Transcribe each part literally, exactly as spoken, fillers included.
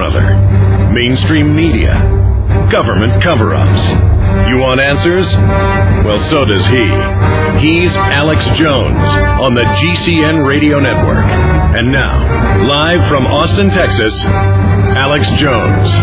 Brother, mainstream media, government cover-ups. You want answers? Well, so does he. He's Alex Jones on the G C N Radio Network. And now, live from Austin, Texas, Alex Jones.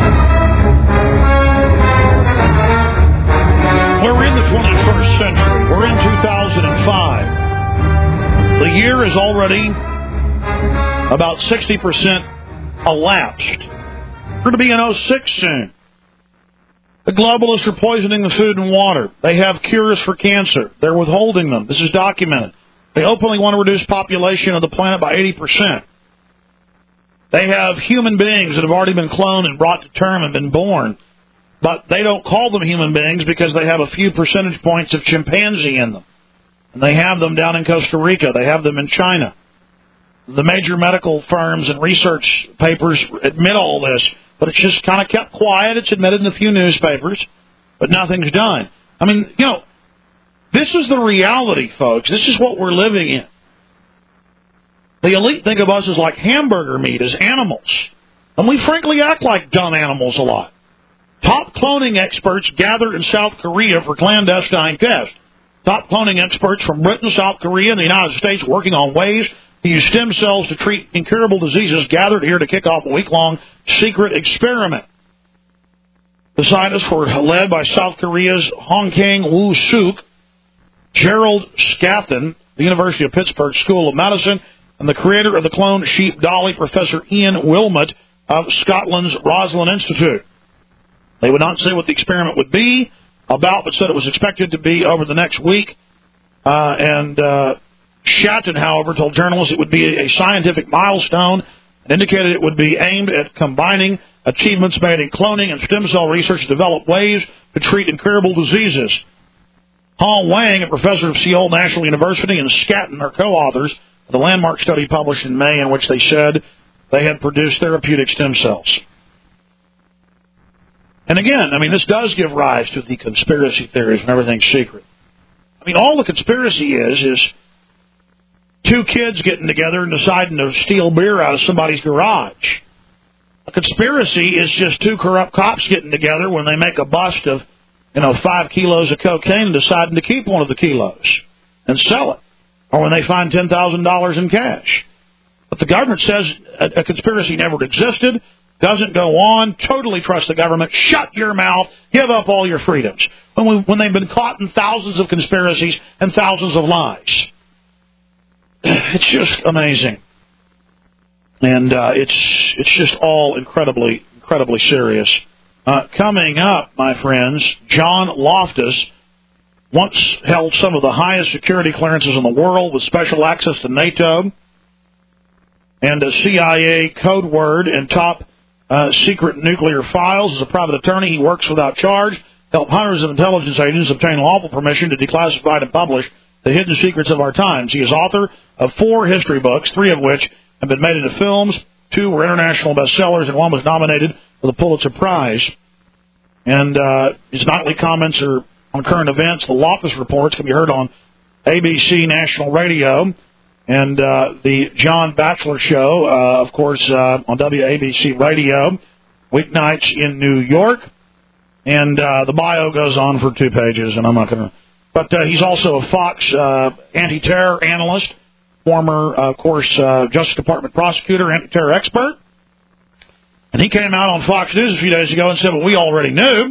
We're in the twenty-first century. We're in two thousand five. The year is already about sixty percent elapsed. We're going to be in oh six soon. The globalists are poisoning the food and water. They have cures for cancer. They're withholding them. This is documented. They openly want to reduce population of the planet by eighty percent. They have human beings that have already been cloned and brought to term and been born. But they don't call them human beings because they have a few percentage points of chimpanzee in them. And they have them down in Costa Rica. They have them in China. The major medical firms and research papers admit all this, but it's just kind of kept quiet. It's admitted in a few newspapers, but nothing's done. I mean, you know, this is the reality, folks. This is what we're living in. The elite think of us as like hamburger meat, as animals. And we frankly act like dumb animals a lot. Top cloning experts gather in South Korea for clandestine tests. Top cloning experts from Britain, South Korea, and the United States working on ways to use stem cells to treat incurable diseases gathered here to kick off a week-long secret experiment. The scientists were led by South Korea's Hong Kang Woo-suk, Gerald Scafton, the University of Pittsburgh School of Medicine, and the creator of the cloned sheep dolly, Professor Ian Wilmot of Scotland's Roslin Institute. They would not say what the experiment would be about, but said it was expected to be over the next week. Uh, and uh, Shatton, however, told journalists it would be a scientific milestone and indicated it would be aimed at combining achievements made in cloning and stem cell research to develop ways to treat incurable diseases. Hong Wang, a professor of Seoul National University, and Scatton are co-authors of the landmark study published in May in which they said they had produced therapeutic stem cells. And again, I mean, this does give rise to the conspiracy theories and everything's secret. I mean, all the conspiracy is, is two kids getting together and deciding to steal beer out of somebody's garage. A conspiracy is just two corrupt cops getting together when they make a bust of, you know, five kilos of cocaine and deciding to keep one of the kilos and sell it. Or when they find ten thousand dollars in cash. But the government says a, a conspiracy never existed. Doesn't go on, totally trust the government, shut your mouth, give up all your freedoms. When, we, when they've been caught in thousands of conspiracies and thousands of lies. It's just amazing. And uh, it's it's just all incredibly, incredibly serious. Uh, coming up, my friends, John Loftus once held some of the highest security clearances in the world with special access to NATO and a C I A code word and top Uh, secret nuclear files. As a private attorney, he works without charge, help hundreds of intelligence agents obtain lawful permission to declassify and publish the hidden secrets of our times. He is author of four history books, three of which have been made into films, two were international bestsellers, and one was nominated for the Pulitzer Prize. And uh, his nightly comments are on current events. The Loftus Reports can be heard on A B C National Radio. And uh, the John Batchelor Show, uh, of course, uh, on W A B C Radio, weeknights in New York. And uh, the bio goes on for two pages, and I'm not going to... But uh, he's also a Fox uh, anti-terror analyst, former, uh, of course, uh, Justice Department prosecutor, anti-terror expert. And he came out on Fox News a few days ago and said, well, we already knew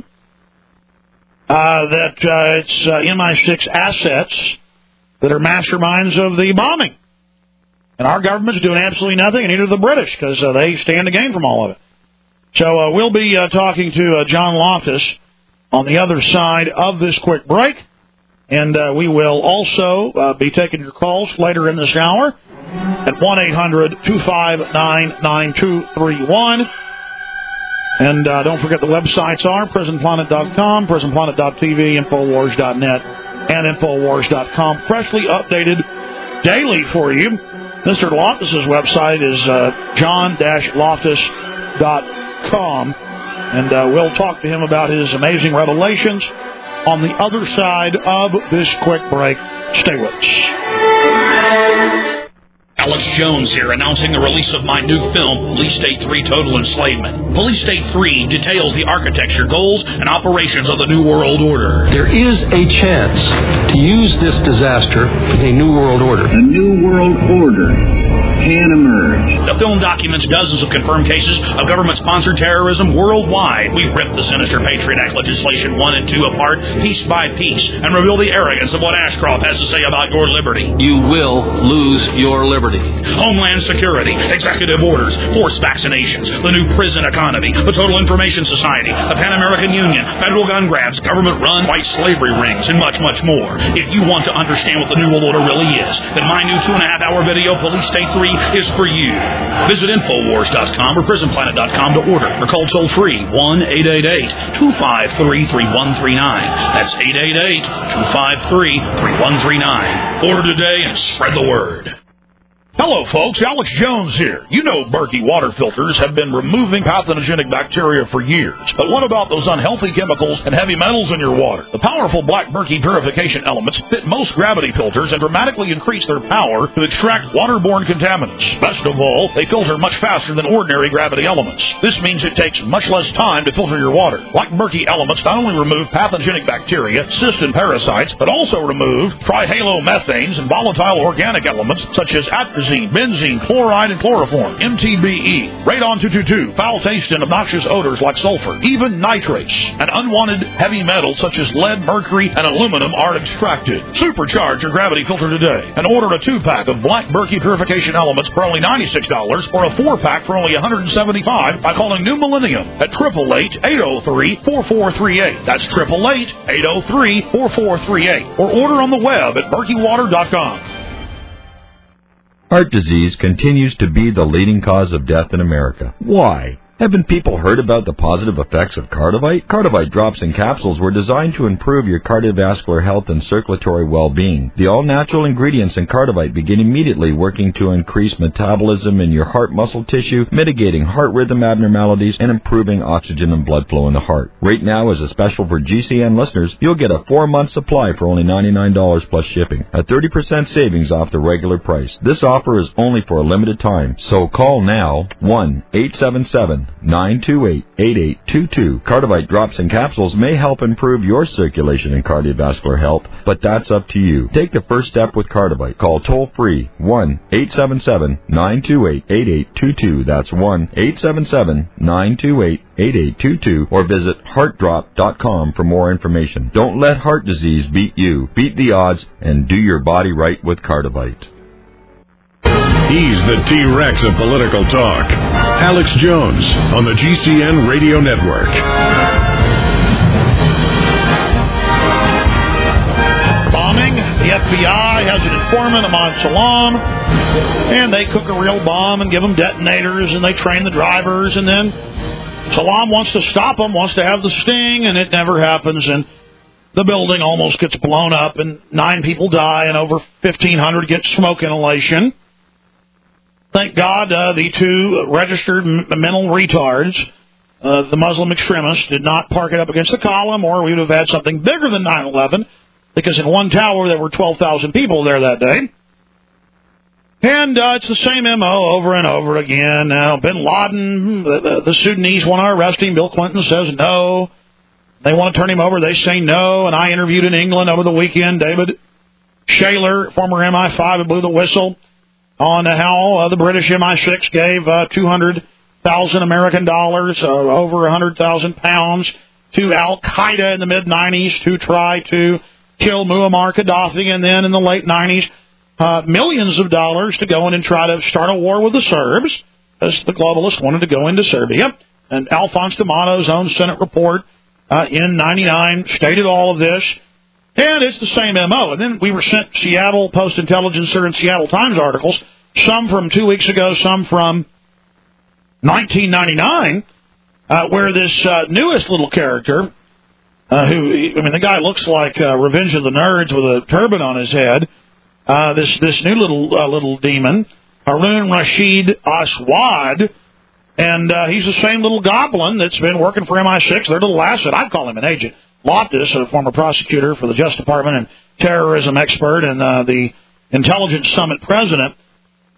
uh, that uh, it's uh, M I six assets that are masterminds of the bombing. And our government's doing absolutely nothing, and neither are the British, because uh, they stand to gain from all of it. So uh, we'll be uh, talking to uh, John Loftus on the other side of this quick break. And uh, we will also uh, be taking your calls later in this hour at one eight hundred two five nine nine two three one. And uh, don't forget the websites are prison planet dot com, prison planet dot t v, infowars dot net, and infowars dot com. Freshly updated daily for you. Mister Loftus's website is uh, john dash loftus dot com, and uh, we'll talk to him about his amazing revelations on the other side of this quick break. Stay with us. Alex Alex Jones here, announcing the release of my new film, Police State three Total Enslavement. Police State three details the architecture, goals, and operations of the New World Order. There is a chance to use this disaster for the New World Order. A New World Order can emerge. The film documents dozens of confirmed cases of government-sponsored terrorism worldwide. We rip the sinister Patriot Act legislation one and two apart, piece by piece, and reveal the arrogance of what Ashcroft has to say about your liberty. You will lose your liberty. Homeland Security, executive orders, forced vaccinations, the new prison economy, the Total Information Society, the Pan-American Union, federal gun grabs, government-run white slavery rings, and much, much more. If you want to understand what the New World Order really is, then my new two-and-a-half-hour video, Police State three, is for you. Visit Infowars dot com or Prison Planet dot com to order, or call toll-free one eight eight eight, two five three, three one three nine. That's eight eight eight, two five three, three one three nine. Order today and spread the word. Hello, folks. Alex Jones here. You know Berkey water filters have been removing pathogenic bacteria for years. But what about those unhealthy chemicals and heavy metals in your water? The powerful Black Berkey purification elements fit most gravity filters and dramatically increase their power to extract waterborne contaminants. Best of all, they filter much faster than ordinary gravity elements. This means it takes much less time to filter your water. Black Berkey elements not only remove pathogenic bacteria, cysts, and parasites, but also remove trihalomethanes and volatile organic elements such as atrazine, benzene, chloride, and chloroform, M T B E, radon two twenty-two, foul taste and obnoxious odors like sulfur, even nitrates, and unwanted heavy metals such as lead, mercury, and aluminum are extracted. Supercharge your gravity filter today and order a two-pack of Black Berkey purification elements for only ninety-six dollars or a four-pack for only one hundred seventy-five dollars by calling New Millennium at eight eight eight, eight oh three, four four three eight. That's eight eight eight, eight oh three, four four three eight. Or order on the web at berkey water dot com. Heart disease continues to be the leading cause of death in America. Why? Haven't people heard about the positive effects of Cardivite? Cardivite drops and capsules were designed to improve your cardiovascular health and circulatory well-being. The all-natural ingredients in Cardivite begin immediately working to increase metabolism in your heart muscle tissue, mitigating heart rhythm abnormalities, and improving oxygen and blood flow in the heart. Right now, as a special for G C N listeners, you'll get a four-month supply for only ninety-nine dollars plus shipping, a thirty percent savings off the regular price. This offer is only for a limited time, so call now, one eight seven seven, nine two eight, eight eight two two. Cardivite drops and capsules may help improve your circulation and cardiovascular health, but that's up to you. Take the first step with Cardivite. Call toll-free one eight seven seven, nine two eight, eight eight two two. That's one eight seven seven, nine two eight, eight eight two two, or visit heart drop dot com for more information. Don't let heart disease beat you. Beat the odds and do your body right with Cardivite. He's the T-Rex of political talk. Alex Jones on the G C N Radio Network. Bombing. The F B I has an informant, Ahmad Salam, and they cook a real bomb and give them detonators, and they train the drivers, and then Salam wants to stop them, wants to have the sting, and it never happens, and the building almost gets blown up, and nine people die, and over fifteen hundred get smoke inhalation. Thank God uh, the two registered m- mental retards, uh, the Muslim extremists, did not park it up against the column, or we would have had something bigger than nine eleven, because in one tower there were twelve thousand people there that day. And uh, it's the same M O over and over again. Now, Bin Laden, the, the, the Sudanese want to arrest him. Bill Clinton says no. They want to turn him over. They say no. And I interviewed in England over the weekend David Shaler, former M I five, who blew the whistle on how uh, the British M I six gave uh, two hundred thousand American dollars, uh, over one hundred thousand pounds, to Al-Qaeda in the mid-nineties to try to kill Muammar Gaddafi, and then in the late nineties, uh, millions of dollars to go in and try to start a war with the Serbs, as the globalists wanted to go into Serbia. And Alphonse D'Amato's own Senate report uh, in ninety-nine stated all of this. And it's the same M O. And then we were sent Seattle Post-Intelligencer and Seattle Times articles, some from two weeks ago, some from nineteen ninety-nine, uh, where this uh, newest little character, uh, who, I mean, the guy looks like uh, Revenge of the Nerds with a turban on his head, uh, this this new little uh, little demon, Harun Rashid Aswad, and uh, he's the same little goblin that's been working for M I six, their little asset. I'd call him an agent. Loftus, a former prosecutor for the Justice Department and terrorism expert and uh, the Intelligence Summit president,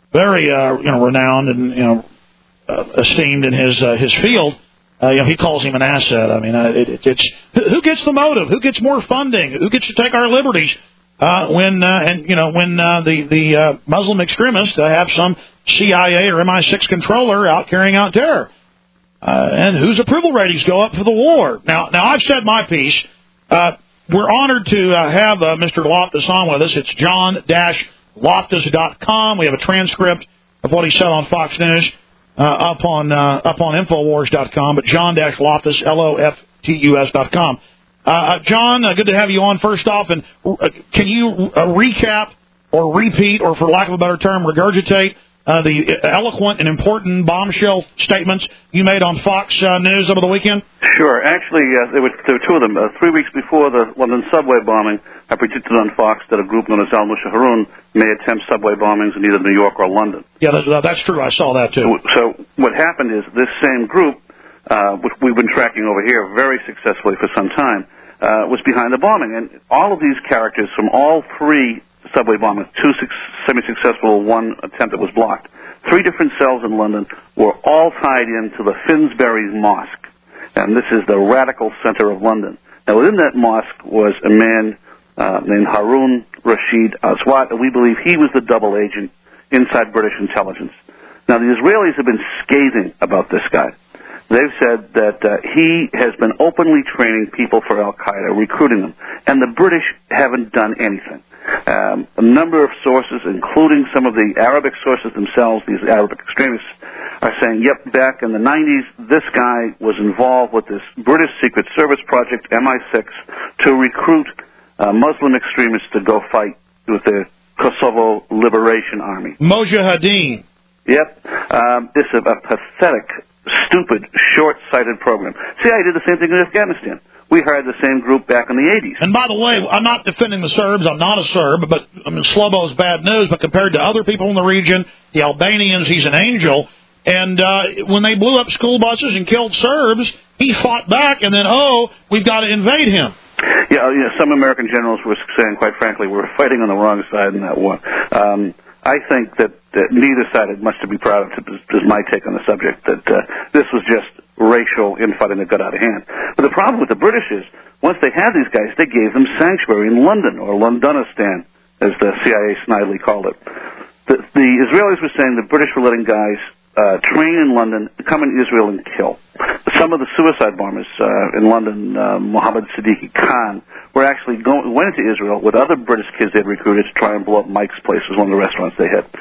very uh, you know renowned and you know uh, esteemed in his uh, his field. Uh, you know, he calls him an asset. I mean, uh, it, it, it's who gets the motive? Who gets more funding? Who gets to take our liberties? Uh, when uh, and you know when uh, the the uh, Muslim extremists uh, have some C I A or M I six controller out carrying out terror, uh, and whose approval ratings go up for the war? Now, now I've said my piece. Uh, we're honored to uh, have uh, Mister Loftus on with us. It's John Loftus dot com. We have a transcript of what he said on Fox News. Uh, up on uh, up on Infowars dot com, but John Loftus, L O F T U S dot com. Uh, John, uh, good to have you on. First off, and uh, can you uh, recap or repeat, or for lack of a better term, regurgitate uh, the eloquent and important bombshell statements you made on Fox uh, News over the weekend? Sure. Actually, uh, there, were, there were two of them. Uh, three weeks before the London subway bombing, I predicted on Fox that a group known as Al-Nusra may attempt subway bombings in either New York or London. Yeah, that's, that's true. I saw that, too. So, so what happened is this same group, uh, which we've been tracking over here very successfully for some time, uh, was behind the bombing. And all of these characters from all three subway bombings, two su- semi-successful, one attempt that was blocked, three different cells in London, were all tied into the Finsbury Mosque. And this is the radical center of London. Now, within that mosque was a man uh, named Harun Rashid Aswad, and we believe he was the double agent inside British intelligence. Now, the Israelis have been scathing about this guy. They've said that uh, he has been openly training people for Al-Qaeda, recruiting them, and the British haven't done anything. Um, a number of sources, including some of the Arabic sources themselves, these Arabic extremists, are saying, yep, back in the nineties, this guy was involved with this British Secret Service project, M I six, to recruit uh, Muslim extremists to go fight with the Kosovo Liberation Army. Mojahedin. Yep. Um, this is a pathetic, stupid, short-sighted program. See, I did the same thing in Afghanistan. We hired the same group back in the eighties. And by the way, I'm not defending the Serbs. I'm not a Serb, but I mean, Slobo's bad news. But compared to other people in the region, the Albanians, he's an angel. And uh, when they blew up school buses and killed Serbs, he fought back. And then, oh, we've got to invade him. Yeah, you know, some American generals were saying, quite frankly, we were fighting on the wrong side in that war. Um, I think that, that neither side had much to be proud of, is my take on the subject, that uh, this was just racial infighting that got out of hand. But the problem with the British is, once they had these guys, they gave them sanctuary in London, or Londonistan, as the C I A snidely called it. The, the Israelis were saying the British were letting guys uh, train in London, come into Israel and kill. Some of the suicide bombers uh, in London, uh, Mohammed Siddiqui Khan, were actually going, went into Israel with other British kids they'd recruited to try and blow up Mike's Place, was one of the restaurants they had.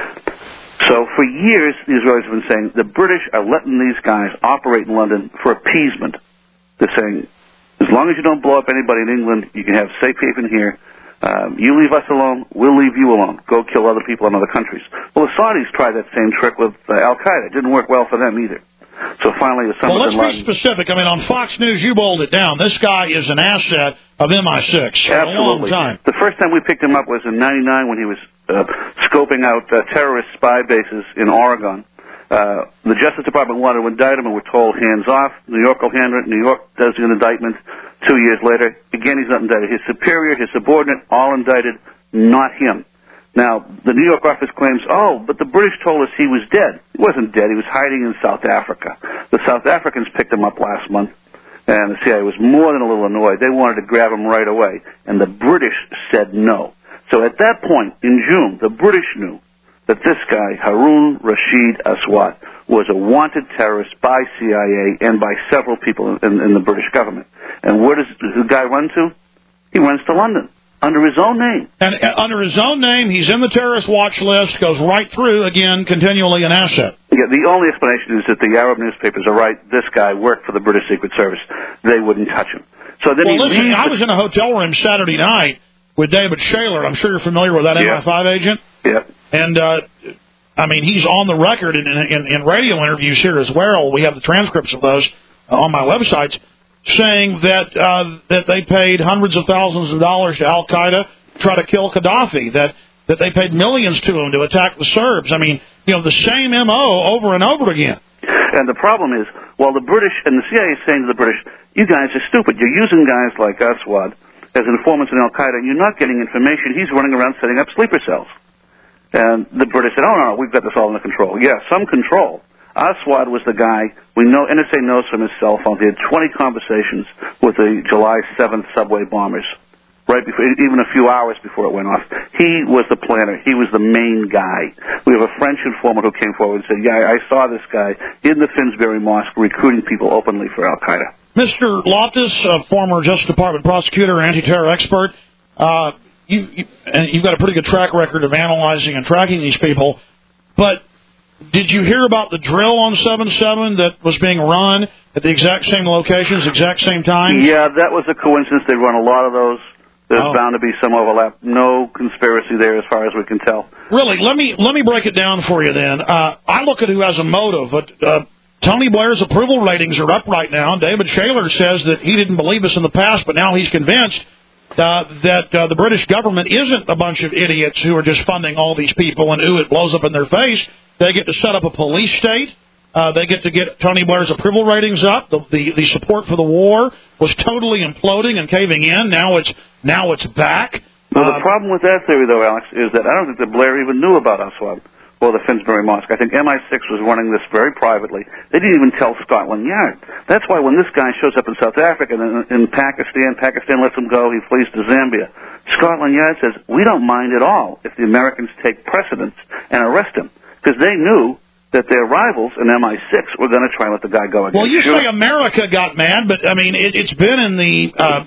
So for years, the Israelis have been saying the British are letting these guys operate in London for appeasement. They're saying, as long as you don't blow up anybody in England, you can have safe haven here. Um, you leave us alone, we'll leave you alone. Go kill other people in other countries. Well, the Saudis tried that same trick with uh, Al-Qaeda. It didn't work well for them either. So finally, Osama well, let's bin Laden... be specific. I mean, on Fox News, you boiled it down. This guy is an asset of M I six for Absolutely. a long time. The first time we picked him up was in ninety-nine when he was uh, scoping out uh, terrorist spy bases in Oregon. Uh, the Justice Department wanted to indict him, and we're told hands off. New York will handle it. New York does an indictment. Two years later, again, he's not indicted. His superior, his subordinate, all indicted, not him. Now, the New York office claims, oh, but the British told us he was dead. He wasn't dead. He was hiding in South Africa. The South Africans picked him up last month, and the C I A was more than a little annoyed. They wanted to grab him right away, and the British said no. So at that point, in June, the British knew that this guy, Harun Rashid Aswad, was a wanted terrorist by C I A and by several people in, in the British government. And where does the guy run to? He runs to London, under his own name. And uh, under his own name, he's in the terrorist watch list, goes right through, again, continually an asset. Yeah, the only explanation is that the Arab newspapers are right. This guy worked for the British Secret Service. They wouldn't touch him. So then well, he listen, leaves I the... was in a hotel room Saturday night with David Shaler. I'm sure you're familiar with that yeah. M I five agent. Yeah. And, uh, I mean, he's on the record in, in, in radio interviews here as well. We have the transcripts of those uh, on my websites, saying that uh, that they paid hundreds of thousands of dollars to Al-Qaeda to try to kill Gaddafi, that, that they paid millions to him to attack the Serbs. I mean, you know, the same M O over and over again. And the problem is, while the British, and the C I A is saying to the British, you guys are stupid. You're using guys like Aswad as informants in Al-Qaeda, and you're not getting information. He's running around setting up sleeper cells. And the British said, oh, no, no, we've got this all under control. Yeah, some control. Oswald was the guy, we know, N S A knows from his cell phone, he had twenty conversations with the July seventh subway bombers, right before, even a few hours before it went off. He was the planner. He was the main guy. We have a French informant who came forward and said, yeah, I saw this guy in the Finsbury Mosque recruiting people openly for Al-Qaeda. Mister Loftus, a former Justice Department prosecutor, anti-terror expert, uh, you, you, and you've got a pretty good track record of analyzing and tracking these people, but did you hear about the drill on seven seven that was being run at the exact same locations, exact same time? Yeah, that was a coincidence. They run a lot of those. There's oh. bound to be some overlap. No conspiracy there as far as we can tell. Really? Let me let me break it down for you then. Uh, I look at who has a motive. But, uh, Tony Blair's approval ratings are up right now. David Shaler says that he didn't believe us in the past, but now he's convinced uh, that uh, the British government isn't a bunch of idiots who are just funding all these people and, ooh, it blows up in their face. They get to set up a police state. Uh, they get to get Tony Blair's approval ratings up. The, the the support for the war was totally imploding and caving in. Now it's now it's back. Well, uh, the problem with that theory, though, Alex, is that I don't think that Blair even knew about Aswad or the Finsbury Mosque. I think M I six was running this very privately. They didn't even tell Scotland Yard. That's why when this guy shows up in South Africa and in, in Pakistan, Pakistan lets him go. He flees to Zambia. Scotland Yard says, we don't mind at all if the Americans take precedence and arrest him. Because they knew that their rivals in M I six were going to try and let the guy go again. Well, you sure. say America got mad, but, I mean, it, it's been in the uh,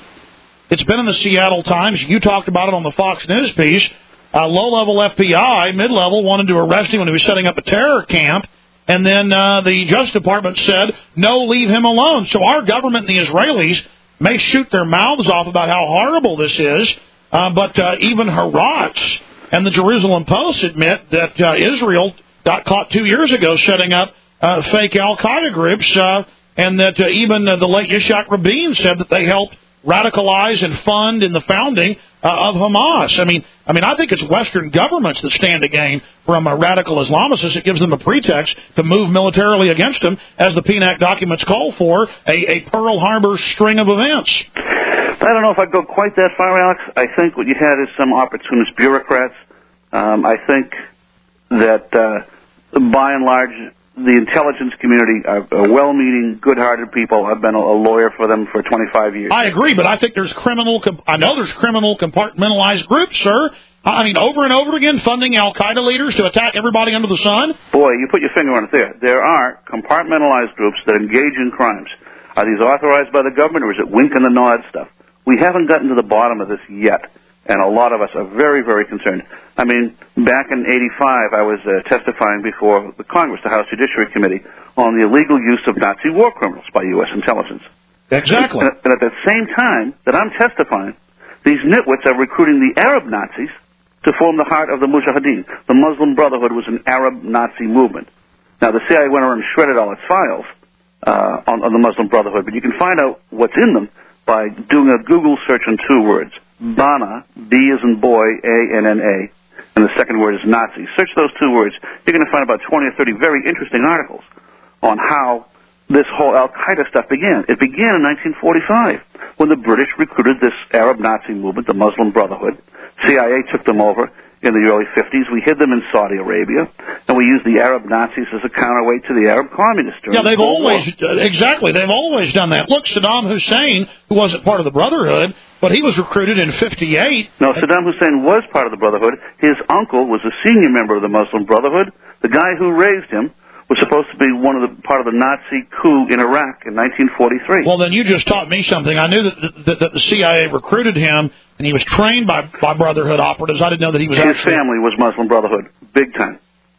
it's been in the Seattle Times. You talked about it on the Fox News piece. Uh, low-level F B I, mid-level, wanted to arrest him when he was setting up a terror camp, and then uh, the Justice Department said, no, leave him alone. So our government and the Israelis may shoot their mouths off about how horrible this is, uh, but uh, even Haaretz and the Jerusalem Post admit that uh, Israel got caught two years ago setting up uh, fake Al-Qaeda groups, uh, and that uh, even uh, the late Yitzhak Rabin said that they helped radicalize and fund in the founding uh, of Hamas. I mean, I mean, I think it's Western governments that stand to gain from uh, radical Islamicists. It gives them a pretext to move militarily against them, as the P N A C documents call for, a, a Pearl Harbor string of events. I don't know if I'd go quite that far, Alex. I think what you had is some opportunist bureaucrats. Um, I think that, uh, by and large, the intelligence community are, are well-meaning, good-hearted people. I've been a, a lawyer for them for twenty-five years. I agree, but I think there's criminal. I know there's criminal compartmentalized groups, sir. I mean, over and over again, funding Al-Qaeda leaders to attack everybody under the sun. Boy, you put your finger on it there. There are compartmentalized groups that engage in crimes. Are these authorized by the government, or is it wink and the nod stuff? We haven't gotten to the bottom of this yet. And a lot of us are very, very concerned. I mean, back in eighty-five, I was uh, testifying before the Congress, the House Judiciary Committee, on the illegal use of Nazi war criminals by U S intelligence. Exactly. And, and at the same time that I'm testifying, these nitwits are recruiting the Arab Nazis to form the heart of the Mujahideen. The Muslim Brotherhood was an Arab Nazi movement. Now, the C I A went around and shredded all its files uh, on, on the Muslim Brotherhood, but you can find out what's in them by doing a Google search on two words. Bana, B as in boy, A N N A, and the second word is Nazi. Search those two words. You're going to find about twenty or thirty very interesting articles on how this whole Al-Qaeda stuff began. It began in nineteen forty-five when the British recruited this Arab Nazi movement, the Muslim Brotherhood. C I A took them over in the early fifties. We hid them in Saudi Arabia, and we used the Arab Nazis as a counterweight to the Arab communists. Yeah, they've always, exactly, they've always done that. Look, Saddam Hussein, who wasn't part of the Brotherhood, but he was recruited in fifty-eight. No, Saddam Hussein was part of the Brotherhood. His uncle was a senior member of the Muslim Brotherhood. The guy who raised him was supposed to be one of the part of the Nazi coup in Iraq in nineteen forty-three. Well, then you just taught me something. I knew that, that, that the C I A recruited him, and he was trained by, by Brotherhood operatives. I didn't know that he was His actually... family was Muslim Brotherhood, big time.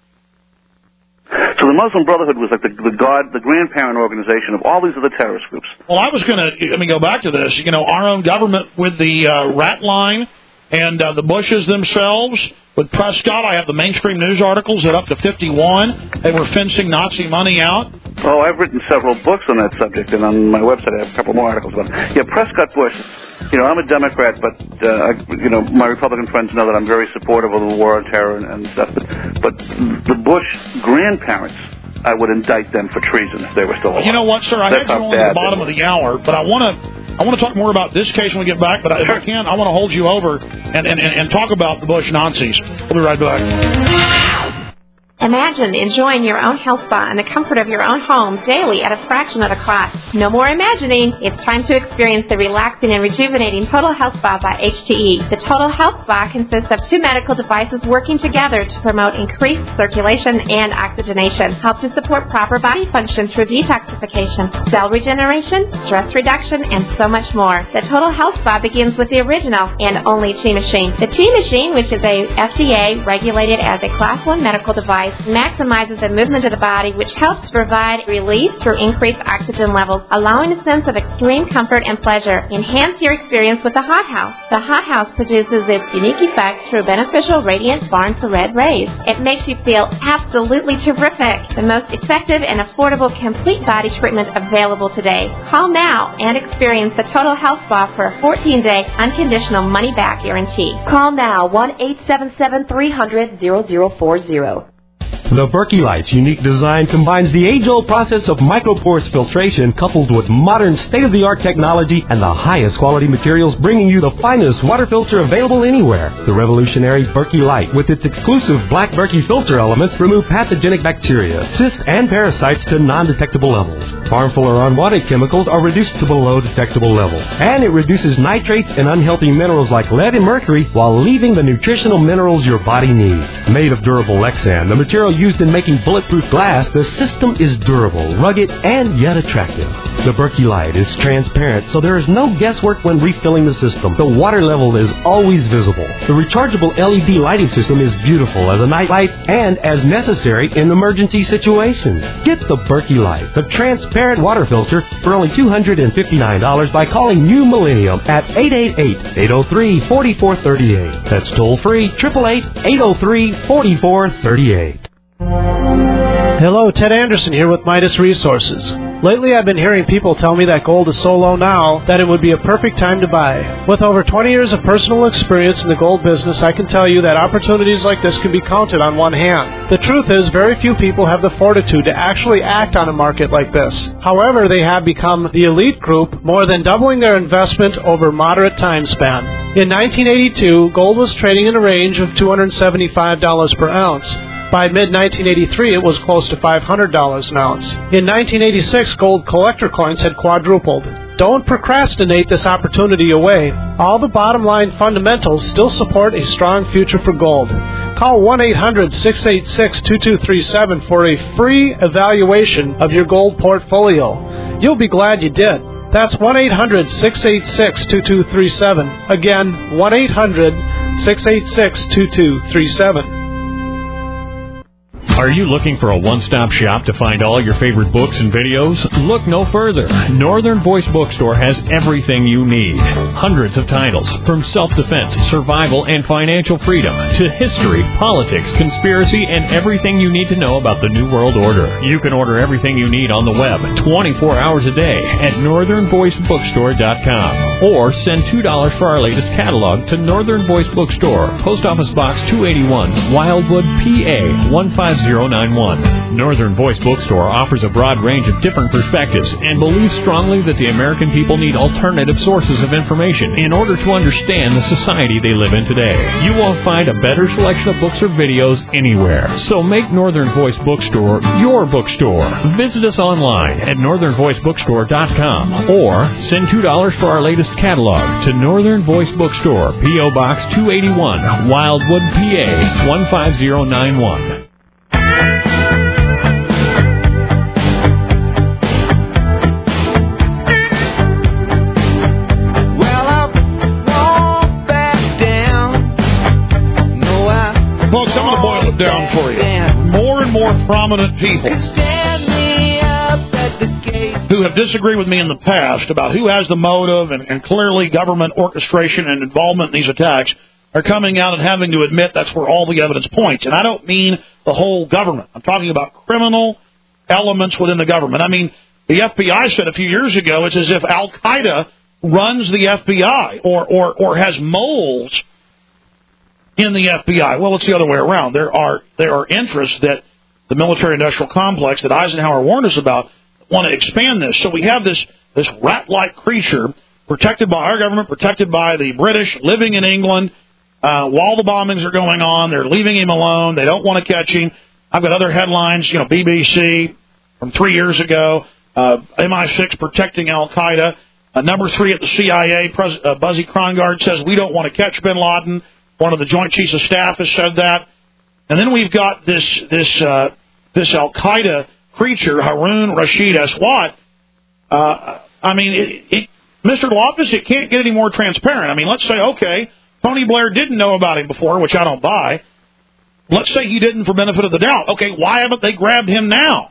So the Muslim Brotherhood was like the, the god, the grandparent organization of all these other terrorist groups. Well, I was going to, let me go back to this. You know, our own government with the uh, rat line and uh, the Bushes themselves. With Prescott, I have the mainstream news articles at up to fifty-one. They were fencing Nazi money out. Oh, I've written several books on that subject, and on my website I have a couple more articles about it. Yeah, Prescott Bush, you know, I'm a Democrat, but, uh, I, you know, my Republican friends know that I'm very supportive of the war on terror and, and stuff. But, but the Bush grandparents, I would indict them for treason if they were still alive. You know what, sir? I That's had you on at the bottom of the hour, but I want to I want to talk more about this case when we get back, but if I can, I want to hold you over and, and, and talk about the Bush Nazis. We'll be right back. Imagine enjoying your own health spa in the comfort of your own home daily at a fraction of the cost. No more imagining. It's time to experience the relaxing and rejuvenating Total Health Spa by H T E. The Total Health Spa consists of two medical devices working together to promote increased circulation and oxygenation, help to support proper body function through detoxification, cell regeneration, stress reduction, and so much more. The Total Health Spa begins with the original and only Chi Machine. The Chi Machine, which is a F D A regulated as a Class one medical device, maximizes the movement of the body, which helps to provide relief through increased oxygen levels, allowing a sense of extreme comfort and pleasure. Enhance your experience with the Hot House. The Hot House produces its unique effect through beneficial radiant far infrared rays. It makes you feel absolutely terrific. The most effective and affordable complete body treatment available today. Call now and experience the Total Health Spa for a fourteen-day unconditional money-back guarantee. Call now, one eight seven seven, three hundred, zero zero four zero. The Berkey Light's unique design combines the age-old process of microporous filtration coupled with modern state-of-the-art technology and the highest quality materials, bringing you the finest water filter available anywhere. The revolutionary Berkey Light, with its exclusive black Berkey filter elements, remove pathogenic bacteria, cysts, and parasites to non-detectable levels. Harmful or unwanted chemicals are reduced to below detectable levels. And it reduces nitrates and unhealthy minerals like lead and mercury while leaving the nutritional minerals your body needs. Made of durable Lexan, the material used in making bulletproof glass, the system is durable, rugged, and yet attractive. The Berkey Light is transparent, so there is no guesswork when refilling the system. The water level is always visible. The rechargeable L E D lighting system is beautiful as a night light and as necessary in emergency situations. Get the Berkey Light, the transparent water filter, for only two hundred fifty-nine dollars by calling New Millennium at eight eight eight, eight oh three, four four three eight. That's toll free, eight eight eight, eight oh three, four four three eight. Hello, Ted Anderson here with Midas Resources. Lately I've been hearing people tell me that gold is so low now that it would be a perfect time to buy. With over twenty years of personal experience in the gold business, I can tell you that opportunities like this can be counted on one hand. The truth is, very few people have the fortitude to actually act on a market like this. However, they have become the elite group, more than doubling their investment over a moderate time span. In nineteen eighty-two, gold was trading in a range of two hundred seventy-five dollars per ounce. By mid nineteen eighty-three, it was close to five hundred dollars an ounce. In nineteen eighty-six, gold collector coins had quadrupled. Don't procrastinate this opportunity away. All the bottom line fundamentals still support a strong future for gold. Call one eight hundred, six eight six, two two three seven for a free evaluation of your gold portfolio. You'll be glad you did. That's one eight hundred, six eight six, two two three seven. Again, one eight hundred, six eight six, two two three seven. Are you looking for a one-stop shop to find all your favorite books and videos? Look no further. Northern Voice Bookstore has everything you need. Hundreds of titles, from self-defense, survival, and financial freedom, to history, politics, conspiracy, and everything you need to know about the New World Order. You can order everything you need on the web twenty-four hours a day at northern voice bookstore dot com. Or send two dollars for our latest catalog to Northern Voice Bookstore, Post Office Box two eighty-one, Wildwood, P A one five zero nine one. Northern Voice Bookstore offers a broad range of different perspectives and believes strongly that the American people need alternative sources of information in order to understand the society they live in today. You won't find a better selection of books or videos anywhere. So make Northern Voice Bookstore your bookstore. Visit us online at northern voice bookstore dot com or send two dollars for our latest catalog to Northern Voice Bookstore, P O Box two eighty-one, Wildwood, P A one five zero nine one. Folks, I'm going to boil it down for you. More and more prominent people who have disagreed with me in the past about who has the motive and, and clearly government orchestration and involvement in these attacks are coming out and having to admit that's where all the evidence points. And I don't mean the whole government. I'm talking about criminal elements within the government. I mean, the F B I said a few years ago it's as if Al-Qaeda runs the F B I or, or, or has moles in the F B I. Well, it's the other way around. There are there are interests that the military-industrial complex that Eisenhower warned us about want to expand this. So we have this, this rat-like creature protected by our government, protected by the British, living in England. Uh, while the bombings are going on, they're leaving him alone. They don't want to catch him. I've got other headlines, you know, B B C from three years ago, uh, M I six protecting Al-Qaeda. Uh, number three at the C I A, Pres- uh, Buzzy Krongard says we don't want to catch bin Laden. One of the Joint Chiefs of Staff has said that. And then we've got this this uh, this Al-Qaeda creature, Harun Rashid Aswad. Uh, I mean, it, it, Mister Loftus, it can't get any more transparent. I mean, let's say, okay, Tony Blair didn't know about him before, which I don't buy. Let's say he didn't for benefit of the doubt. Okay, why haven't they grabbed him now?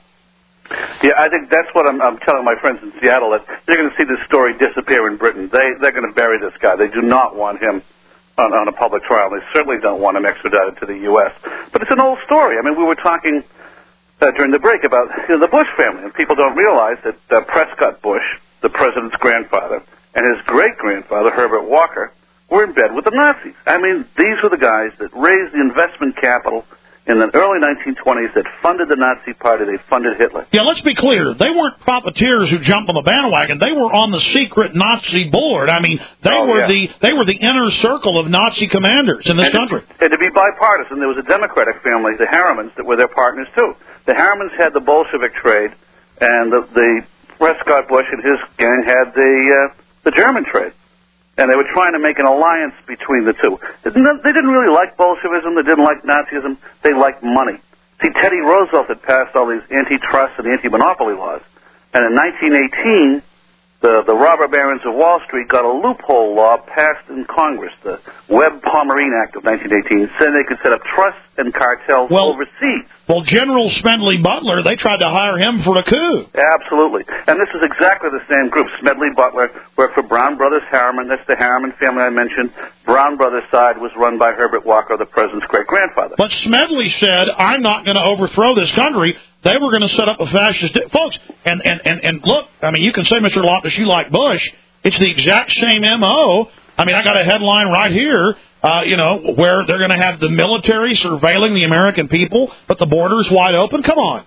Yeah, I think that's what I'm, I'm telling my friends in Seattle, that they're going to see this story disappear in Britain. They, they're going to bury this guy. They do not want him on, on a public trial. They certainly don't want him extradited to the U S. But it's an old story. I mean, we were talking uh, during the break about you know, the Bush family, and people don't realize that uh, Prescott Bush, the president's grandfather, and his great-grandfather, Herbert Walker, were in bed with the Nazis. I mean, these were the guys that raised the investment capital in the early nineteen twenties that funded the Nazi Party. They funded Hitler. Yeah, let's be clear. They weren't profiteers who jumped on the bandwagon. They were on the secret Nazi board. I mean, they oh, were yeah. the they were the inner circle of Nazi commanders in this and country. To, and to be bipartisan, there was a Democratic family, the Harrimans, that were their partners too. The Harrimans had the Bolshevik trade, and the, the Prescott Bush and his gang had the uh, the German trade. And they were trying to make an alliance between the two. They didn't really like Bolshevism. They didn't like Nazism. They liked money. See, Teddy Roosevelt had passed all these antitrust and anti-monopoly laws. And in nineteen eighteen, the, the robber barons of Wall Street got a loophole law passed in Congress, the Webb-Pomerene Act of nineteen eighteen, saying they could set up trusts and cartels well, overseas. Well, General Smedley Butler, they tried to hire him for a coup. Absolutely. And this is exactly the same group. Smedley Butler worked for Brown Brothers Harriman. That's the Harriman family I mentioned. Brown Brothers' side was run by Herbert Walker, the president's great-grandfather. But Smedley said, I'm not going to overthrow this country. They were going to set up a fascist... Di- Folks, and, and, and, and look, I mean, you can say, Mister Loftus, you like Bush. It's the exact same M O. I mean, I got a headline right here. Uh, you know, where they're going to have the military surveilling the American people, but the border's wide open? Come on.